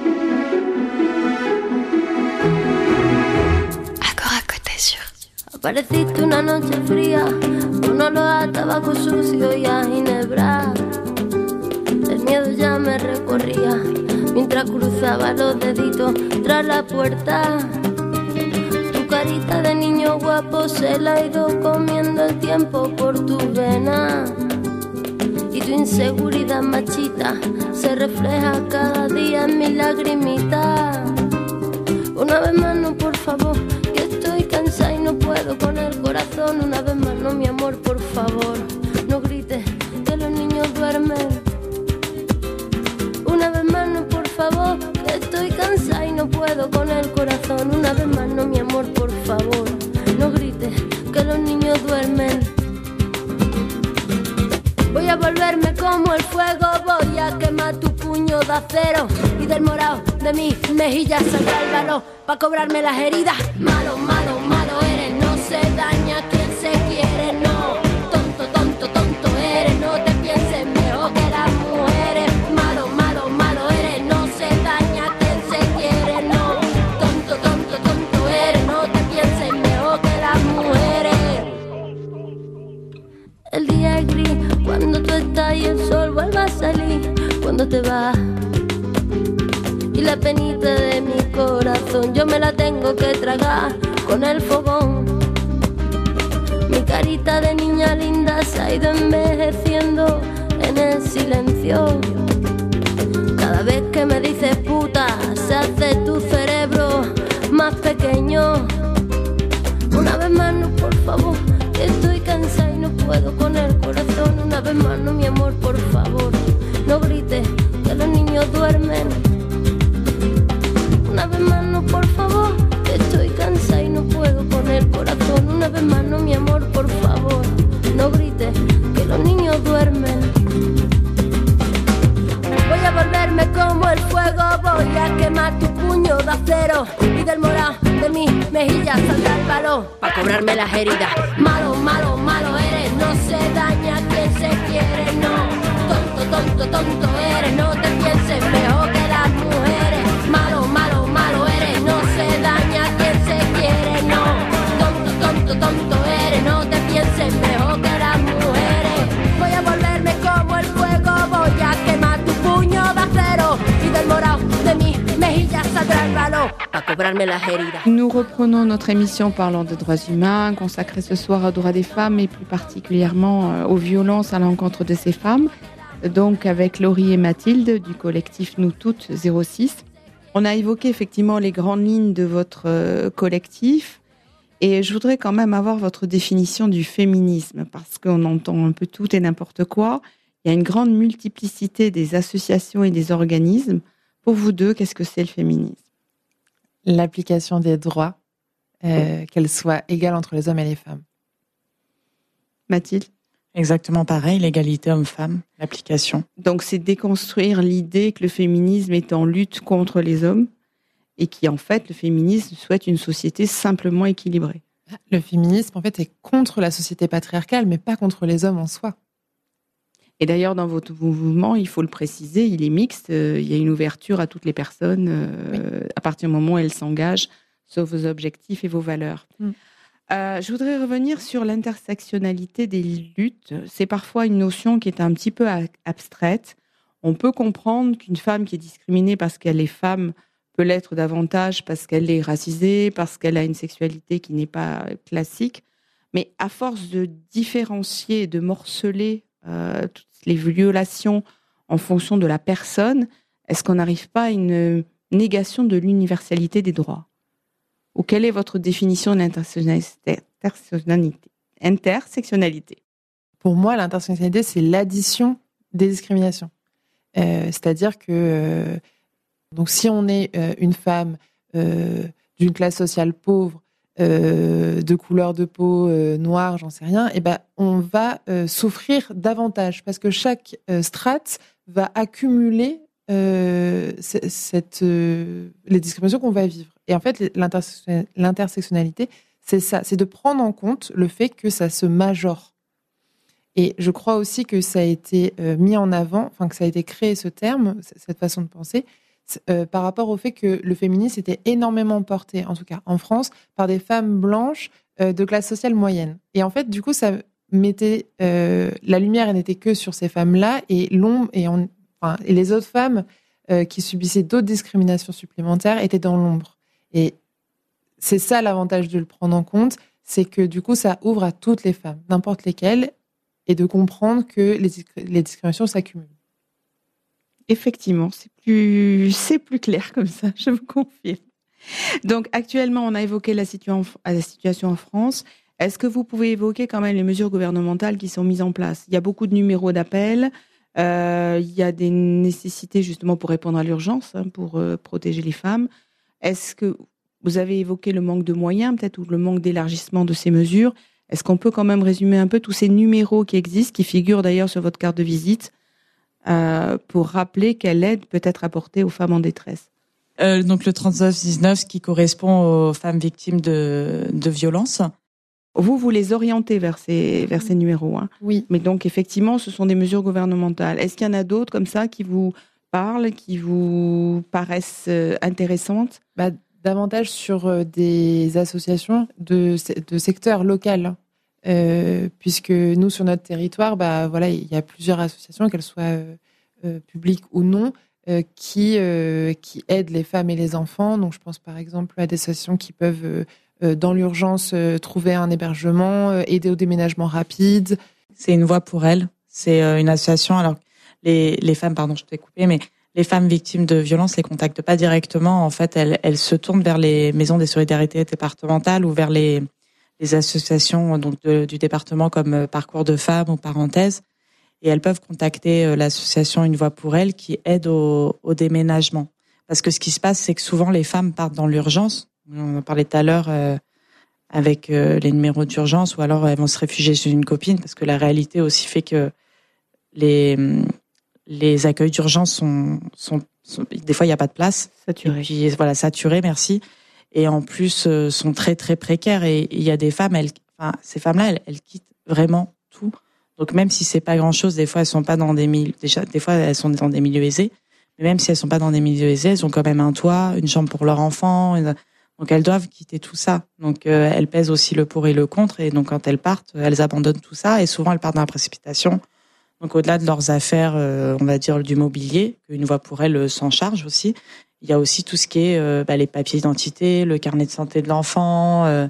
Accord à côté sur. Apareciste una noche fría, con olor a tabaco sucio y a ginebra. El miedo ya me recorría, mientras cruzaba los deditos tras la puerta. Tu carita de niño guapo se la ha ido comiendo el tiempo por tu vena. Y tu inseguridad machita se refleja cada día en mi lagrimita. Una vez más no, por favor, que estoy cansada y no puedo con el corazón. Una vez más no, mi amor, por favor, no grites que los niños duermen. Una vez más no, por favor, que estoy cansada y no puedo con el corazón. Una vez más no, mi amor, por favor, no grites que los niños duermen. Voy a volverme como el fuego, voy a quemar tu puño de acero y del morado de mis mejillas saldrá el valor pa' cobrarme las heridas. Malo, malo, malo eres, no se daña quien se quiere, no. Tonto, tonto, tonto eres, no te pienses mejor que las mujeres. Malo, malo, malo eres, no se daña quien se quiere, no. Tonto, tonto, tonto eres, no te pienses mejor que las mujeres. El día es gris cuando tú estás y el sol vuelve a salir cuando te vas. Y la penita de mi corazón yo me la tengo que tragar con el fogón. Mi carita de niña linda se ha ido envejeciendo en el silencio. Cada vez que me dices puta se hace tu cerebro más pequeño. Una vez más no, por favor, que estoy cansada y no puedo con el corazón. Una vez más no, mi amor, por favor, no grites que los niños duermen. Una vez más no, por favor, que estoy cansada y no puedo con el corazón. Una vez más no, mi amor, por favor, no grites que los niños duermen. Voy a volverme como el fuego, voy a quemar tu puño de acero y del morado de mis mejillas saldrá el valor pa' cobrarme las heridas. Malo, malo, malo eres, no se daña quien se quiere, no. Tonto, tonto, tonto eres, no te pienses mejor que las mujeres. Malo, malo, malo eres, no se daña quien se quiere, no. Tonto, tonto, tonto eres, no te pienses mejor que las mujeres. Voy a volverme como el fuego, voy a quemar tu puño de acero y del morado de mis mejillas saldrá el valor pa' cobrarme las heridas. Nous reprenons notre émission parlant de droits humains, consacrée ce soir aux droits des femmes et plus particulièrement aux violences à l'encontre de ces femmes. Donc avec Laurie et Mathilde du collectif Nous Toutes zéro six. On a évoqué effectivement les grandes lignes de votre euh, collectif et je voudrais quand même avoir votre définition du féminisme parce qu'on entend un peu tout et n'importe quoi. Il y a une grande multiplicité des associations et des organismes. Pour vous deux, qu'est-ce que c'est le féminisme ? L'application des droits, euh, qu'elle soit égale entre les hommes et les femmes. Mathilde ? Exactement pareil, l'égalité homme-femme, l'application. Donc c'est déconstruire l'idée que le féminisme est en lutte contre les hommes et qui en fait, le féminisme souhaite une société simplement équilibrée. Le féminisme en fait est contre la société patriarcale mais pas contre les hommes en soi. Et d'ailleurs, dans votre mouvement, il faut le préciser, il est mixte. Euh, il y a une ouverture à toutes les personnes euh, oui. à partir du moment où elles s'engagent sur vos objectifs et vos valeurs. Mm. Euh, je voudrais revenir sur l'intersectionnalité des luttes. C'est parfois une notion qui est un petit peu abstraite. On peut comprendre qu'une femme qui est discriminée parce qu'elle est femme peut l'être davantage parce qu'elle est racisée, parce qu'elle a une sexualité qui n'est pas classique. Mais à force de différencier, de morceler euh, toutes les violations en fonction de la personne, est-ce qu'on n'arrive pas à une négation de l'universalité des droits ? Ou quelle est votre définition d'intersectionnalité ? Intersectionnalité. Pour moi, l'intersectionnalité, c'est l'addition des discriminations. Euh, c'est-à-dire que euh, donc si on est euh, une femme euh, d'une classe sociale pauvre, euh, de couleur de peau euh, noire, j'en sais rien, et ben on va euh, souffrir davantage parce que chaque euh, strate va accumuler euh, c- cette, euh, les discriminations qu'on va vivre. Et en fait, l'interse- l'intersectionnalité, c'est ça, c'est de prendre en compte le fait que ça se majore. Et je crois aussi que ça a été euh, mis en avant, enfin que ça a été créé ce terme, cette façon de penser, euh, par rapport au fait que le féminisme était énormément porté, en tout cas en France, par des femmes blanches euh, de classe sociale moyenne. Et en fait, du coup, ça mettait euh, la lumière, elle n'était que sur ces femmes-là, et l'ombre et, on, enfin, et les autres femmes euh, qui subissaient d'autres discriminations supplémentaires étaient dans l'ombre. Et c'est ça l'avantage de le prendre en compte, c'est que du coup, ça ouvre à toutes les femmes, n'importe lesquelles, et de comprendre que les, les discriminations s'accumulent. Effectivement, c'est plus, c'est plus clair comme ça, je vous confirme. Donc actuellement, on a évoqué la, situa- la situation en France. Est-ce que vous pouvez évoquer quand même les mesures gouvernementales qui sont mises en place ? Il y a beaucoup de numéros d'appel, euh, il y a des nécessités justement pour répondre à l'urgence, hein, pour euh, protéger les femmes. Est-ce que vous avez évoqué le manque de moyens peut-être ou le manque d'élargissement de ces mesures ? Est-ce qu'on peut quand même résumer un peu tous ces numéros qui existent, qui figurent d'ailleurs sur votre carte de visite, euh, pour rappeler quelle aide peut être apportée aux femmes en détresse ? euh, Donc le trente-neuf dix-neuf qui correspond aux femmes victimes de, de violences. Vous, vous les orientez vers ces, vers ces numéros. Hein. Oui. Mais donc, effectivement, ce sont des mesures gouvernementales. Est-ce qu'il y en a d'autres comme ça qui vous parlent, qui vous paraissent intéressantes ? Bah, davantage sur euh, des associations de, de secteur local. Euh, puisque nous, sur notre territoire, bah, voilà, il y a plusieurs associations, qu'elles soient euh, euh, publiques ou non, euh, qui, euh, qui aident les femmes et les enfants. Donc, je pense par exemple à des associations qui peuvent... Euh, dans l'urgence, euh, trouver un hébergement, euh, aider au déménagement rapide. C'est une voix pour elles. C'est euh, une association. Alors, les, les femmes, pardon, je t'ai coupé, mais les femmes victimes de violences les contactent pas directement. En fait, elles, elles se tournent vers les maisons des solidarités départementales ou vers les, les associations donc de, du département comme euh, Parcours de Femmes ou Parenthèse. Et elles peuvent contacter euh, l'association Une Voix pour elles qui aide au, au déménagement. Parce que ce qui se passe, c'est que souvent les femmes partent dans l'urgence. On en parlait tout à l'heure euh, avec euh, les numéros d'urgence, ou alors elles vont se réfugier chez une copine, parce que la réalité aussi fait que les, les accueils d'urgence sont, sont, sont des fois il n'y a pas de place. Saturés. Et puis voilà, saturés, merci. Et en plus euh, sont très très précaires. Et il y a des femmes, elles, enfin ces femmes-là, elles, elles quittent vraiment tout. Donc même si c'est pas grand-chose, des fois elles sont pas dans des milieux, déjà des fois elles sont dans des milieux aisés, mais même si elles sont pas dans des milieux aisés, elles ont quand même un toit, une chambre pour leur enfant. Une... Donc elles doivent quitter tout ça. Donc euh, elles pèsent aussi le pour et le contre. Et donc quand elles partent, elles abandonnent tout ça. Et souvent elles partent dans la précipitation. Donc au-delà de leurs affaires, euh, on va dire du mobilier, qu'Une Voix pour elles s'en charge aussi. Il y a aussi tout ce qui est euh, bah, les papiers d'identité, le carnet de santé de l'enfant, euh,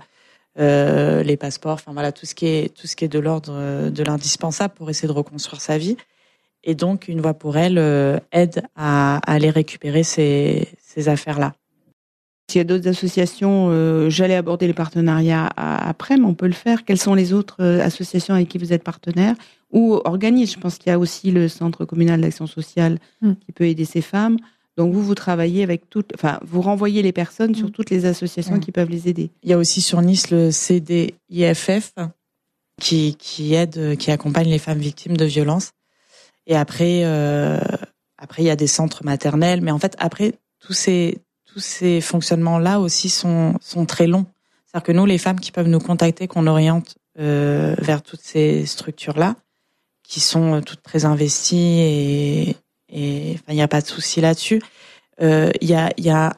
euh, les passeports. Enfin voilà, tout ce qui est tout ce qui est de l'ordre euh, de l'indispensable pour essayer de reconstruire sa vie. Et donc Une Voix pour elles euh, aide à, à aller récupérer ces, ces affaires-là. S'il y a d'autres associations, euh, j'allais aborder les partenariats après, mais on peut le faire. Quelles sont les autres euh, associations avec qui vous êtes partenaire ou organismes ? Je pense qu'il y a aussi le Centre communal d'action sociale mmh. qui peut aider ces femmes. Donc vous, vous travaillez avec toutes, enfin, vous renvoyez les personnes mmh. sur toutes les associations mmh. qui peuvent les aider. Il y a aussi sur Nice le C D I F F qui qui aide, qui accompagne les femmes victimes de violences. Et après, euh, après il y a des centres maternels, mais en fait après tous ces tous ces fonctionnements-là aussi sont, sont très longs. C'est-à-dire que nous, les femmes qui peuvent nous contacter, qu'on oriente euh, vers toutes ces structures-là, qui sont toutes très investies et et enfin il n'y a pas de souci là-dessus. Euh, il y a il y a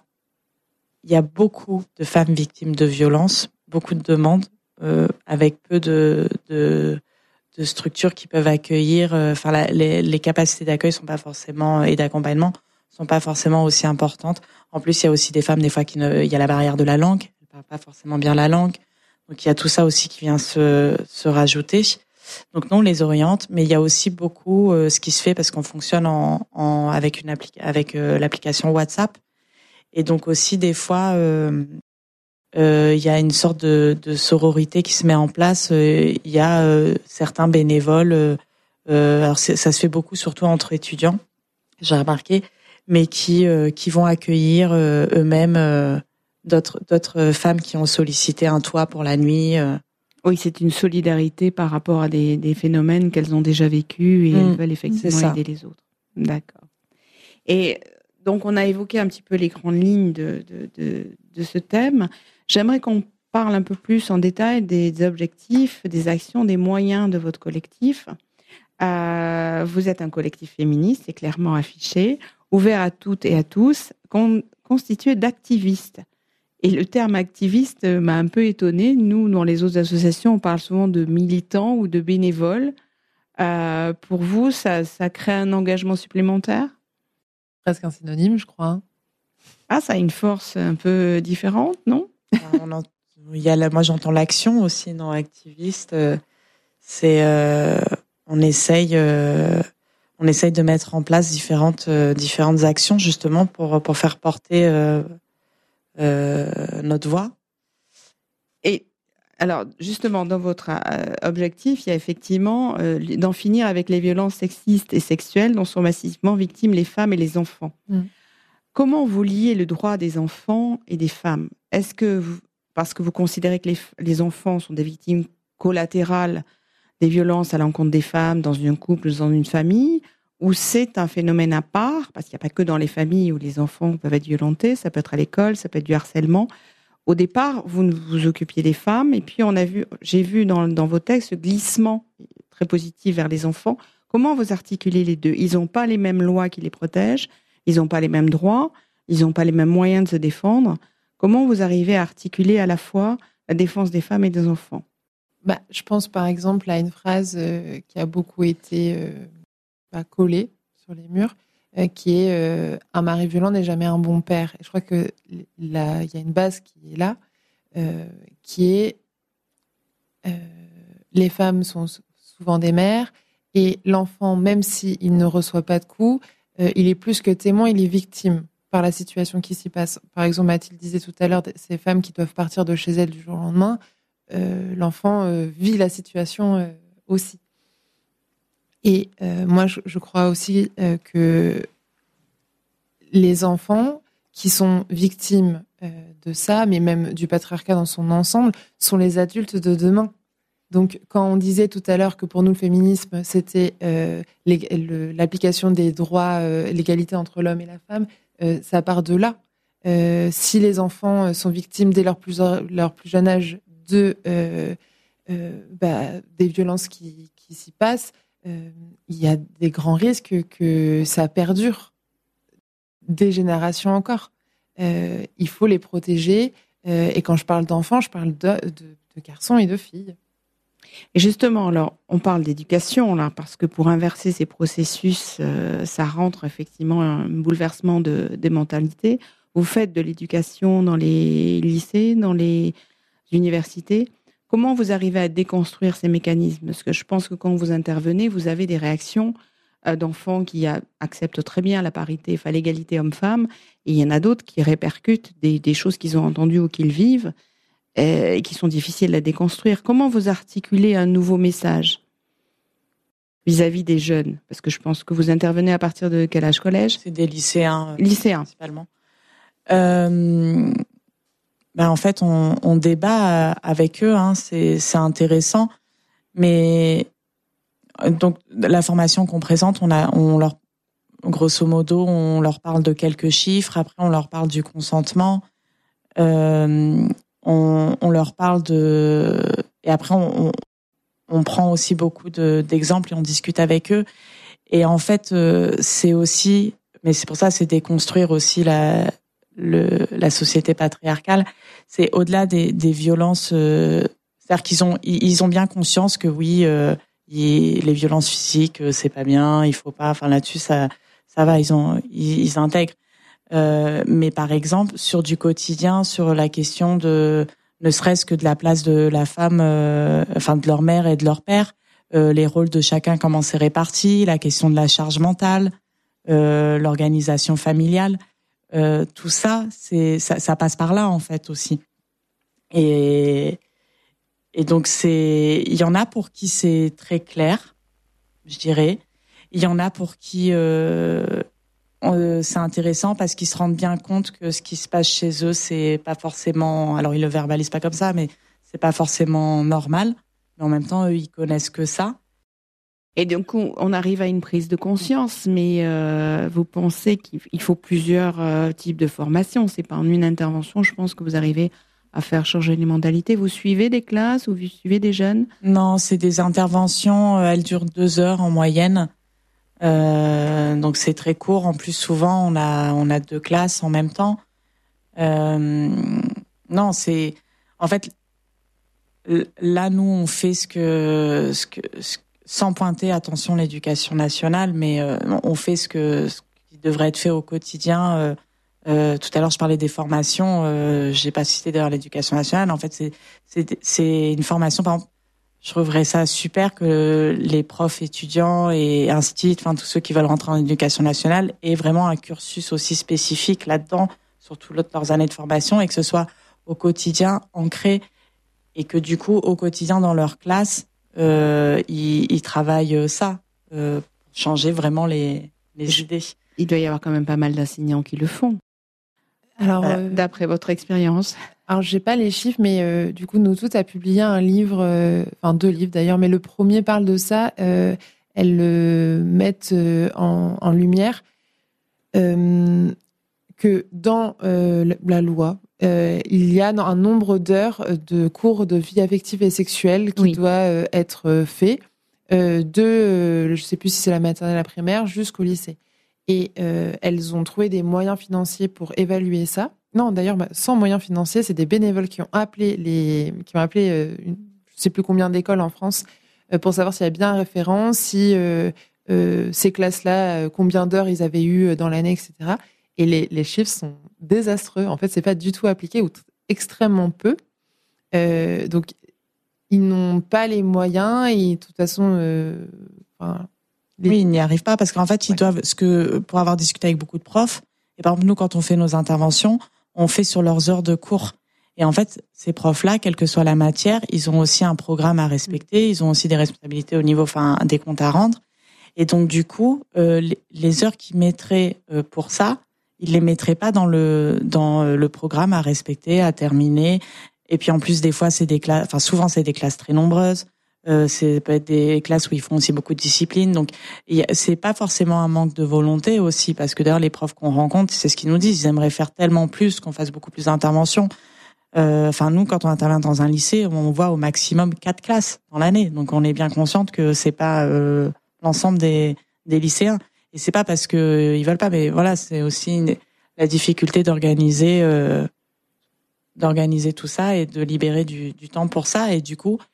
il y a beaucoup de femmes victimes de violences, beaucoup de demandes, euh, avec peu de de de structures qui peuvent accueillir. Euh, enfin la, les les capacités d'accueil sont pas forcément et d'accompagnement sont pas forcément aussi importantes. En plus, il y a aussi des femmes, des fois, qui ne, il y a la barrière de la langue. Elles ne parlent pas forcément bien la langue. Donc, il y a tout ça aussi qui vient se, se rajouter. Donc, nous, on les oriente, mais il y a aussi beaucoup, euh, ce qui se fait parce qu'on fonctionne en, en, avec une appli, avec euh, l'application WhatsApp. Et donc, aussi, des fois, euh, euh, il y a une sorte de, de sororité qui se met en place. Euh, il y a euh, certains bénévoles. Euh, euh, alors, c'est, ça se fait beaucoup, surtout entre étudiants, j'ai remarqué, mais qui euh, qui vont accueillir euh, eux-mêmes euh, d'autres d'autres femmes qui ont sollicité un toit pour la nuit. Euh. Oui, c'est une solidarité par rapport à des, des phénomènes qu'elles ont déjà vécus et mmh, elles veulent effectivement aider les autres. D'accord. Et donc, on a évoqué un petit peu les grandes lignes de, de, de, de ce thème. J'aimerais qu'on parle un peu plus en détail des objectifs, des actions, des moyens de votre collectif. Euh, vous êtes un collectif féministe, c'est clairement affiché, ouvert à toutes et à tous, con, constitué d'activistes. Et le terme activiste m'a un peu étonnée. Nous, dans les autres associations, on parle souvent de militants ou de bénévoles. Euh, pour vous, ça, ça crée un engagement supplémentaire ? Presque un synonyme, je crois. Ah, ça a une force un peu différente, non ? on en, il y a la, moi, j'entends l'action aussi dans activiste. C'est, euh, on essaye... Euh, On essaye de mettre en place différentes euh, différentes actions justement pour pour faire porter euh, euh, notre voix. Et alors, justement, dans votre euh, objectif, il y a effectivement euh, d'en finir avec les violences sexistes et sexuelles dont sont massivement victimes les femmes et les enfants. Mmh. Comment vous liez le droit des enfants et des femmes ? Est-ce que, vous, parce que vous considérez que les, les enfants sont des victimes collatérales des violences à l'encontre des femmes dans un couple, dans une famille, ou c'est un phénomène à part, parce qu'il n'y a pas que dans les familles où les enfants peuvent être violentés, ça peut être à l'école, ça peut être du harcèlement. Au départ, vous ne vous occupiez des femmes, et puis on a vu, j'ai vu dans, dans vos textes ce glissement très positif vers les enfants. Comment vous articulez les deux ? Ils n'ont pas les mêmes lois qui les protègent, ils n'ont pas les mêmes droits, ils n'ont pas les mêmes moyens de se défendre. Comment vous arrivez à articuler à la fois la défense des femmes et des enfants ? Bah, je pense par exemple à une phrase euh, qui a beaucoup été euh, bah, collée sur les murs, euh, qui est euh, « un mari violent n'est jamais un bon père ». Et je crois qu'il y a une base qui est là, euh, qui est euh, les femmes sont souvent des mères, et l'enfant, même s'il ne reçoit pas de coups, euh, il est plus que témoin, il est victime par la situation qui s'y passe. Par exemple, Mathilde disait tout à l'heure, ces femmes qui doivent partir de chez elles du jour au lendemain, Euh, l'enfant euh, vit la situation euh, aussi. Et euh, moi, je, je crois aussi euh, que les enfants qui sont victimes euh, de ça, mais même du patriarcat dans son ensemble, sont les adultes de demain. Donc, quand on disait tout à l'heure que pour nous, le féminisme, c'était euh, le, l'application des droits, euh, l'égalité entre l'homme et la femme, euh, ça part de là. Euh, si les enfants sont victimes dès leur plus, leur plus jeune âge de euh, euh, bah, des violences qui, qui s'y passent, euh, il y a des grands risques que ça perdure des générations encore. Euh, il faut les protéger. Euh, et quand je parle d'enfants, je parle de, de, de garçons et de filles. Et justement, alors, on parle d'éducation, là, parce que pour inverser ces processus, euh, ça rentre effectivement un bouleversement de, des mentalités. Vous faites de l'éducation dans les lycées, dans les universités. Comment vous arrivez à déconstruire ces mécanismes ? Parce que je pense que quand vous intervenez, vous avez des réactions euh, d'enfants qui a, acceptent très bien la parité, enfin l'égalité homme-femme, et il y en a d'autres qui répercutent des, des choses qu'ils ont entendues ou qu'ils vivent euh, et qui sont difficiles à déconstruire. Comment vous articulez un nouveau message vis-à-vis des jeunes ? Parce que je pense que vous intervenez à partir de quel âge ? Collège ? C'est des lycéens. Lycéens. Principalement. Euh... Ben en fait, on, on débat avec eux, hein, c'est, c'est intéressant. Mais donc la formation qu'on présente, on a, on leur, grosso modo, on leur parle de quelques chiffres. Après, on leur parle du consentement. Euh, on, on leur parle de, et après, on, on, on prend aussi beaucoup de, d'exemples et on discute avec eux. Et en fait, euh, c'est aussi, mais c'est pour ça, c'est déconstruire aussi la. Le, la société patriarcale, c'est au-delà des, des violences. Euh, c'est-à-dire qu'ils ont, ils ont bien conscience que oui, euh, ils, les violences physiques, c'est pas bien, il faut pas. Enfin là-dessus, ça, ça va, ils ont, ils, ils intègrent. Euh, mais par exemple, sur du quotidien, sur la question de, ne serait-ce que de la place de la femme, euh, enfin de leur mère et de leur père, euh, les rôles de chacun, comment c'est réparti, la question de la charge mentale, euh, l'organisation familiale. Euh, tout ça, c'est ça, ça passe par là en fait aussi. Et et donc c'est, il y en a pour qui c'est très clair, je dirais. Il y en a pour qui euh, euh, c'est intéressant parce qu'ils se rendent bien compte que ce qui se passe chez eux, c'est pas forcément. Alors ils le verbalisent pas comme ça, mais c'est pas forcément normal. Mais en même temps, eux, ils connaissent que ça. Et donc, on arrive à une prise de conscience, mais euh, vous pensez qu'il faut plusieurs euh, types de formations. C'est pas en une intervention, je pense que vous arrivez à faire changer les mentalités. Vous suivez des classes ou vous suivez des jeunes ? Non, c'est des interventions, elles durent deux heures en moyenne. Euh, donc, c'est très court. En plus, souvent, on a, on a deux classes en même temps. Euh, non, c'est... En fait, là, nous, on fait ce que... Ce que ce sans pointer, attention, l'éducation nationale, mais euh, on fait ce, que, ce qui devrait être fait au quotidien. Euh, euh, tout à l'heure, je parlais des formations. Euh, j'ai pas cité d'ailleurs l'éducation nationale. En fait, c'est, c'est, c'est une formation, par exemple, je trouverais ça super que les profs étudiants et instituts, enfin tous ceux qui veulent rentrer en éducation nationale, aient vraiment un cursus aussi spécifique là-dedans sur toutes leurs années de formation et que ce soit au quotidien ancré et que du coup, au quotidien dans leur classe, euh, ils, ils travaillent ça, euh, pour changer vraiment les, les idées. Il doit y avoir quand même pas mal d'enseignants qui le font. Alors, euh, d'après votre expérience. Alors, j'ai pas les chiffres, mais euh, du coup, Nous Toutes a publié un livre, euh, enfin deux livres d'ailleurs, mais le premier parle de ça. Euh, elles le mettent euh, en, en lumière euh, que dans euh, la loi, euh, il y a un nombre d'heures de cours de vie affective et sexuelle qui oui. doit euh, être fait euh, de, euh, je sais plus si c'est la maternelle, la primaire, jusqu'au lycée. Et euh, elles ont trouvé des moyens financiers pour évaluer ça. Non, d'ailleurs, bah, sans moyens financiers, c'est des bénévoles qui ont appelé les, qui ont appelé, euh, une, je sais plus combien d'écoles en France, euh, pour savoir s'il y a bien un référent, si euh, euh, ces classes-là, euh, combien d'heures ils avaient eu dans l'année, et cetera. Et les, les chiffres sont désastreux. En fait, c'est pas du tout appliqué ou t- extrêmement peu. Euh, donc, ils n'ont pas les moyens et de toute façon, euh, enfin, les... oui, ils n'y arrivent pas parce qu'en fait, ils ouais. doivent, ce que pour avoir discuté avec beaucoup de profs, et par exemple nous, quand on fait nos interventions, on fait sur leurs heures de cours. Et en fait, ces profs-là, quelle que soit la matière, ils ont aussi un programme à respecter, ils ont aussi des responsabilités au niveau, enfin, des comptes à rendre. Et donc, du coup, euh, les, les heures qu'ils mettraient euh, pour ça, ils les mettraient pas dans le dans le programme à respecter, à terminer. Et puis en plus, des fois, c'est des classes, enfin souvent c'est des classes très nombreuses. Euh, c'est peut être des classes où ils font aussi beaucoup de discipline. Donc, y a, c'est pas forcément un manque de volonté aussi, parce que d'ailleurs les profs qu'on rencontre, c'est ce qu'ils nous disent, ils aimeraient faire tellement plus, qu'on fasse beaucoup plus d'interventions. Enfin, euh, nous, quand on intervient dans un lycée, on voit au maximum quatre classes dans l'année. Donc, on est bien consciente que c'est pas euh, l'ensemble des des lycéens. Et c'est pas parce que ils veulent pas, mais voilà, c'est aussi une, la difficulté d'organiser, euh, d'organiser tout ça et de libérer du, du temps pour ça. Et du coup,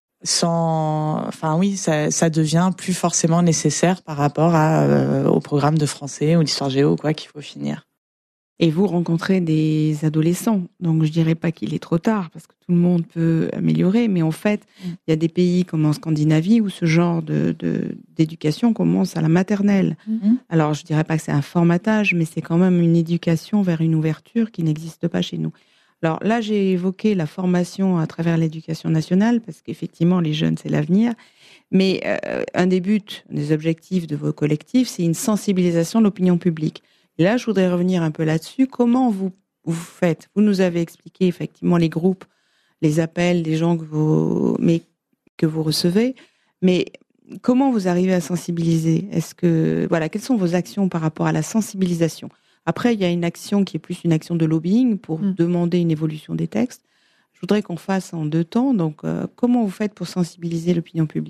sans, enfin oui, ça, ça devient plus forcément nécessaire par rapport à, euh, au programme de français ou d'histoire géo ou quoi qu'il faut finir. Et vous rencontrez des adolescents, donc je dirais pas qu'il est trop tard parce que tout le monde peut améliorer, mais en fait, il mmh. y a des pays comme en Scandinavie où ce genre de, de d'éducation commence à la maternelle. Mmh. Alors je dirais pas que c'est un formatage, mais c'est quand même une éducation vers une ouverture qui n'existe pas chez nous. Alors là, j'ai évoqué la formation à travers l'éducation nationale parce qu'effectivement, les jeunes, c'est l'avenir. Mais euh, un des buts, des objectifs de vos collectifs, c'est une sensibilisation de l'opinion publique. Et là, je voudrais revenir un peu là-dessus. Comment vous, vous faites ? Vous nous avez expliqué effectivement les groupes, les appels des gens que vous, mais, que vous recevez. Mais comment vous arrivez à sensibiliser ? Est-ce que, voilà, quelles sont vos actions par rapport à la sensibilisation ? Après, il y a une action qui est plus une action de lobbying pour mmh. demander une évolution des textes. Je voudrais qu'on fasse en deux temps. Donc, euh, comment vous faites pour sensibiliser l'opinion publique ?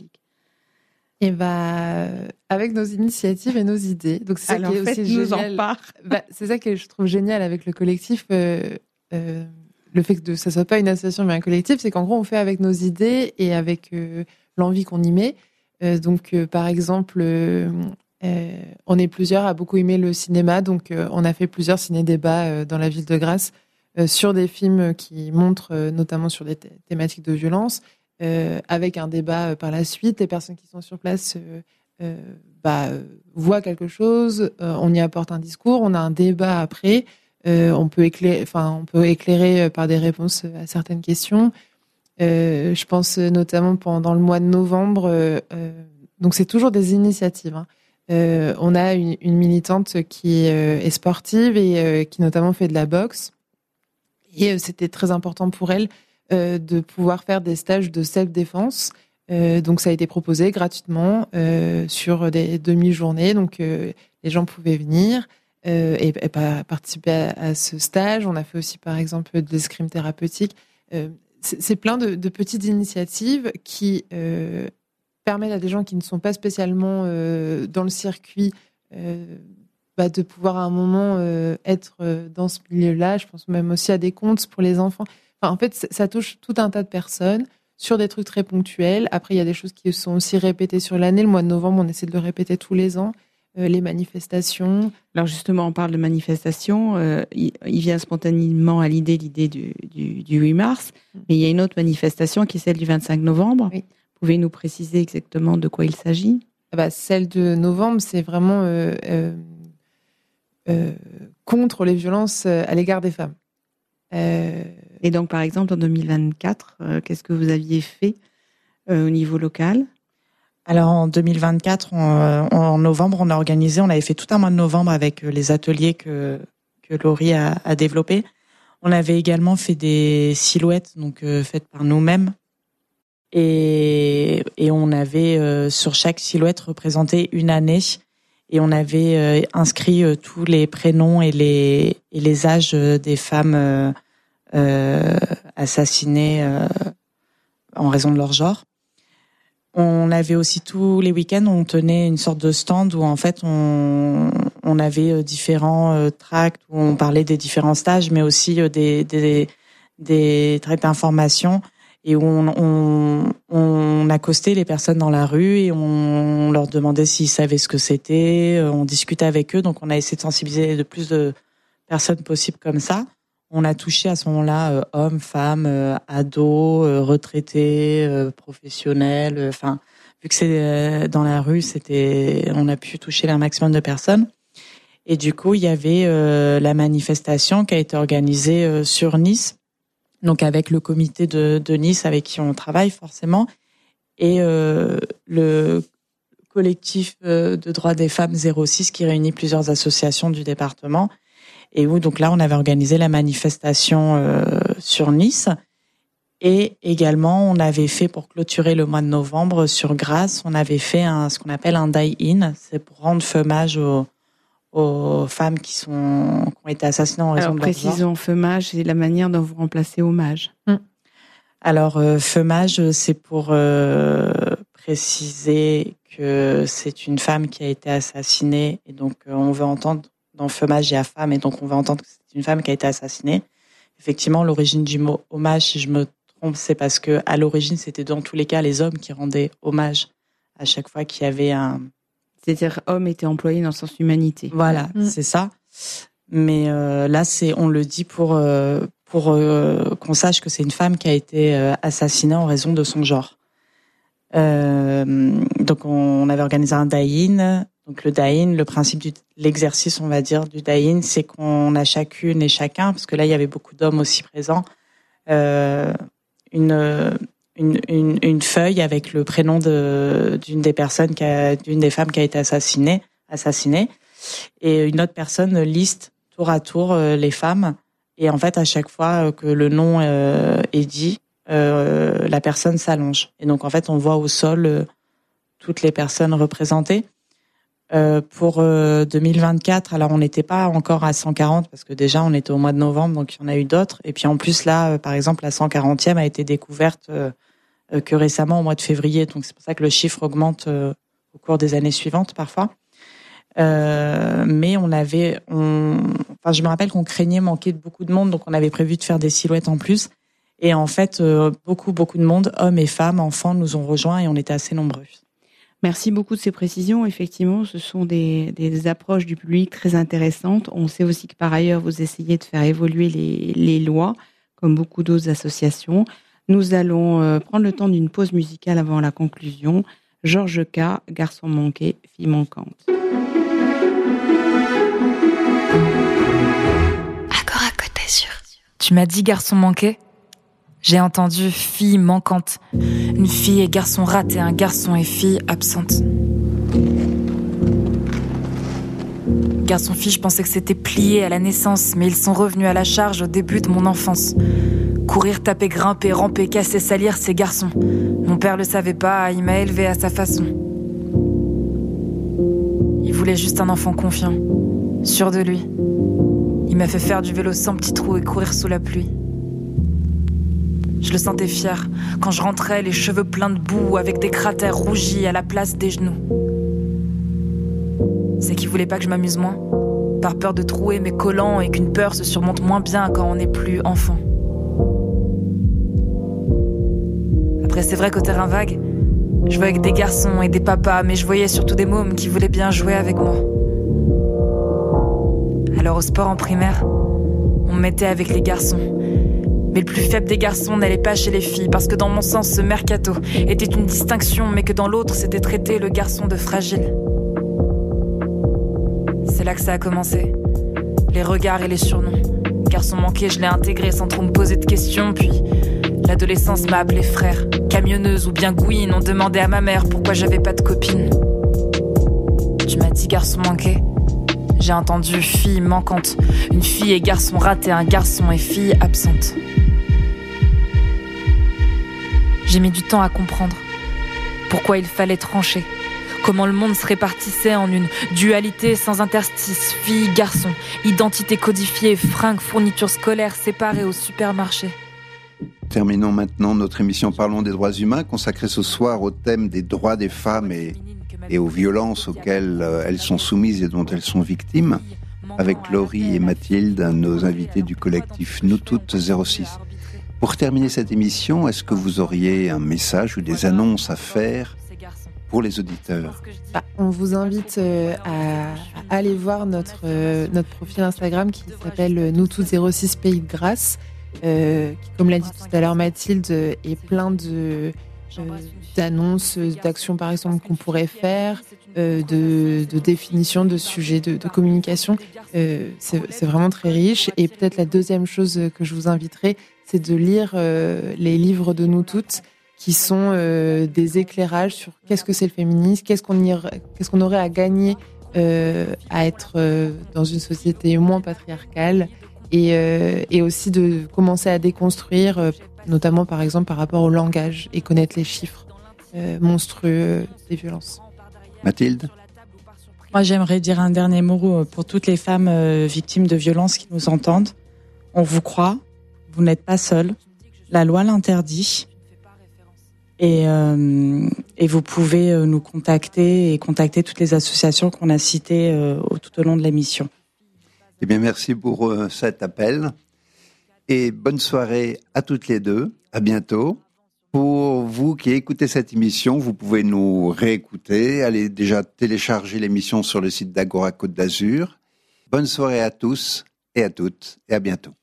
Et bah, avec nos initiatives et nos idées. Donc, c'est ça Alors, qui est fait, aussi nous génial. En part. Bah, c'est ça que je trouve génial avec le collectif. Euh, euh, le fait que ça ne soit pas une association mais un collectif, c'est qu'en gros, on fait avec nos idées et avec euh, l'envie qu'on y met. Euh, donc, euh, par exemple, euh, euh, on est plusieurs à beaucoup aimer le cinéma. Donc, euh, on a fait plusieurs ciné-débats euh, dans la ville de Grasse euh, sur des films qui montrent euh, notamment sur des th- thématiques de violence. Euh, avec un débat euh, par la suite, les personnes qui sont sur place euh, euh, bah, euh, voient quelque chose, euh, on y apporte un discours, on a un débat après, euh, on peut éclairer, enfin, on peut éclairer par des réponses à certaines questions. Euh, je pense notamment pendant le mois de novembre, euh, euh, donc c'est toujours des initiatives. Hein. Euh, on a une, une militante qui euh, est sportive et euh, qui notamment fait de la boxe, et euh, c'était très important pour elle de pouvoir faire des stages de self-défense. Euh, donc, ça a été proposé gratuitement euh, sur des demi-journées. Donc, euh, les gens pouvaient venir euh, et, et participer à, à ce stage. On a fait aussi, par exemple, de l'escrime thérapeutique. Euh, c'est, c'est plein de, de petites initiatives qui euh, permettent à des gens qui ne sont pas spécialement euh, dans le circuit euh, bah, de pouvoir à un moment euh, être dans ce milieu-là. Je pense même aussi à des contes pour les enfants. Enfin, en fait, ça touche tout un tas de personnes sur des trucs très ponctuels. Après, il y a des choses qui sont aussi répétées sur l'année. Le mois de novembre, on essaie de le répéter tous les ans. Euh, les manifestations. Alors justement, on parle de manifestations. Euh, il, il vient spontanément à l'idée l'idée du, du, du huit mars. Mais il y a une autre manifestation qui est celle du vingt-cinq novembre. Oui. Pouvez nous préciser exactement de quoi il s'agit ? Bah, celle de novembre, c'est vraiment... Euh, euh, euh, contre les violences à l'égard des femmes. Euh... Et donc, par exemple, en deux mille vingt-quatre, euh, qu'est-ce que vous aviez fait euh, au niveau local ? Alors, en deux mille vingt-quatre, on, on, en novembre, on a organisé, on avait fait tout un mois de novembre avec les ateliers que, que Laurie a, a développés. On avait également fait des silhouettes, donc euh, faites par nous-mêmes. Et, et on avait, euh, sur chaque silhouette, représenté une année. Et on avait euh, inscrit euh, tous les prénoms et les, et les âges des femmes euh, euh, assassinées euh, en raison de leur genre. On avait aussi tous les week-ends, on tenait une sorte de stand où en fait on, on avait différents euh, tracts où on parlait des différents stages, mais aussi euh, des, des, des tracts d'information et où on, on, on accostait les personnes dans la rue et on leur demandait s'ils savaient ce que c'était, on discutait avec eux, donc on a essayé de sensibiliser le plus de personnes possible comme ça. On a touché à ce moment-là euh, hommes, femmes, euh, ados, euh, retraités, euh, professionnels. Enfin, euh, vu que c'est euh, dans la rue, c'était, on a pu toucher un maximum de personnes. Et du coup, il y avait euh, la manifestation qui a été organisée euh, sur Nice, donc avec le comité de, de Nice avec qui on travaille forcément, et euh, le collectif euh, de droits des femmes zéro six qui réunit plusieurs associations du département. Et où donc là on avait organisé la manifestation euh, sur Nice et également on avait fait pour clôturer le mois de novembre sur Grasse, on avait fait un, ce qu'on appelle un die-in, c'est pour rendre hommage aux, aux femmes qui sont qui ont été assassinées en raison Alors, de leur genre. Précisons feumage, c'est la manière dont vous remplacez hommage. Mmh. Alors euh, feumage, c'est pour euh, préciser que c'est une femme qui a été assassinée et donc euh, on veut entendre dans feumage et à femme, et donc on va entendre que c'est une femme qui a été assassinée. Effectivement, l'origine du mot hommage, si je me trompe, c'est parce que à l'origine, c'était dans tous les cas les hommes qui rendaient hommage à chaque fois qu'il y avait un... C'est-à-dire homme était employé dans le sens humanité. Voilà, mmh. c'est ça. Mais euh, là, c'est, on le dit pour, euh, pour euh, qu'on sache que c'est une femme qui a été euh, assassinée en raison de son genre. Euh, donc on avait organisé un die-in. Donc le die-in, le principe de l'exercice, on va dire, du die-in, c'est qu'on a chacune et chacun, parce que là il y avait beaucoup d'hommes aussi présents, euh, une, une une une feuille avec le prénom de d'une des personnes qui a, d'une des femmes qui a été assassinée, assassinée, et une autre personne liste tour à tour euh, les femmes, et en fait à chaque fois que le nom euh, est dit, euh, la personne s'allonge, et donc en fait on voit au sol euh, toutes les personnes représentées. Euh, pour euh, deux mille vingt-quatre, alors on n'était pas encore à cent quarante parce que déjà on était au mois de novembre, donc il y en a eu d'autres. Et puis en plus là, euh, par exemple, la cent quarantième a été découverte euh, euh, que récemment au mois de février, donc c'est pour ça que le chiffre augmente euh, au cours des années suivantes parfois. Euh, mais on avait, on... enfin je me rappelle qu'on craignait manquer de beaucoup de monde, donc on avait prévu de faire des silhouettes en plus. Et en fait, euh, beaucoup beaucoup de monde, hommes et femmes, enfants, nous ont rejoints et on était assez nombreux. Merci beaucoup de ces précisions. Effectivement, ce sont des, des approches du public très intéressantes. On sait aussi que par ailleurs, vous essayez de faire évoluer les, les lois, comme beaucoup d'autres associations. Nous allons euh, prendre le temps d'une pause musicale avant la conclusion. Georges K, Garçon manqué, fille manquante. Accord à côté sur. Tu m'as dit garçon manqué ? J'ai entendu fille manquante, une fille et garçon raté, un garçon et fille absente. Garçon-fille, je pensais que c'était plié à la naissance, mais ils sont revenus à la charge au début de mon enfance. Courir, taper, grimper, ramper, casser, salir, ces garçons. Mon père le savait pas, il m'a élevé à sa façon. Il voulait juste un enfant confiant, sûr de lui. Il m'a fait faire du vélo sans petit trou et courir sous la pluie. Je le sentais fier, quand je rentrais, les cheveux pleins de boue, avec des cratères rougis à la place des genoux. C'est qu'il voulait pas que je m'amuse moins, par peur de trouer mes collants et qu'une peur se surmonte moins bien quand on n'est plus enfant. Après, c'est vrai qu'au terrain vague, je jouais avec des garçons et des papas, mais je voyais surtout des mômes qui voulaient bien jouer avec moi. Alors au sport en primaire, on me mettait avec les garçons. Mais le plus faible des garçons n'allait pas chez les filles, parce que dans mon sens, ce mercato était une distinction, mais que dans l'autre, c'était traiter le garçon de fragile. C'est là que ça a commencé. les regards et les surnoms. Garçon manqué, je l'ai intégré sans trop me poser de questions. Puis l'adolescence m'a appelé frère. Camionneuse ou bien gouine, on demandait à ma mère pourquoi j'avais pas de copine. Tu m'as dit garçon manqué, j'ai entendu fille manquante. Une fille et garçon raté, un garçon et fille absente. J'ai mis du temps à comprendre pourquoi il fallait trancher. Comment le monde se répartissait en une dualité sans interstice. Fille, garçon, identité codifiée, fringues, fournitures scolaires séparées au supermarché. Terminons maintenant notre émission Parlons des droits humains, consacrée ce soir au thème des droits des femmes et, et aux violences auxquelles euh, elles sont soumises et dont elles sont victimes, avec Laurie et Mathilde, nos invités du collectif Nous Toutes zéro six. Pour terminer cette émission, est-ce que vous auriez un message ou des annonces à faire pour les auditeurs? Bah, on vous invite euh, à, à aller voir notre, euh, notre profil Instagram qui s'appelle Nous Toutes zéro six Pays de Grâce, euh, qui, comme l'a dit tout à l'heure Mathilde, est plein de, euh, d'annonces, d'actions par exemple qu'on pourrait faire, euh, de, de définitions de sujets, de, de communication. Euh, c'est, c'est vraiment très riche. Et peut-être la deuxième chose que je vous inviterai, c'est de lire euh, les livres de Nous Toutes, qui sont euh, des éclairages sur qu'est-ce que c'est le féminisme, qu'est-ce qu'on, y, qu'est-ce qu'on aurait à gagner euh, à être euh, dans une société moins patriarcale, et, euh, et aussi de commencer à déconstruire, euh, notamment par exemple par rapport au langage, et connaître les chiffres euh, monstrueux des violences. Mathilde? Moi, j'aimerais dire un dernier mot pour toutes les femmes euh, victimes de violences qui nous entendent. On vous croit, vous n'êtes pas seules, la loi l'interdit. Et, euh, et vous pouvez nous contacter et contacter toutes les associations qu'on a citées euh, tout au long de l'émission. Eh bien, merci pour euh, cet appel. Et bonne soirée à toutes les deux. À bientôt. Pour vous qui écoutez cette émission, vous pouvez nous réécouter. Allez déjà télécharger l'émission sur le site d'Agora Côte d'Azur. Bonne soirée à tous et à toutes et à bientôt.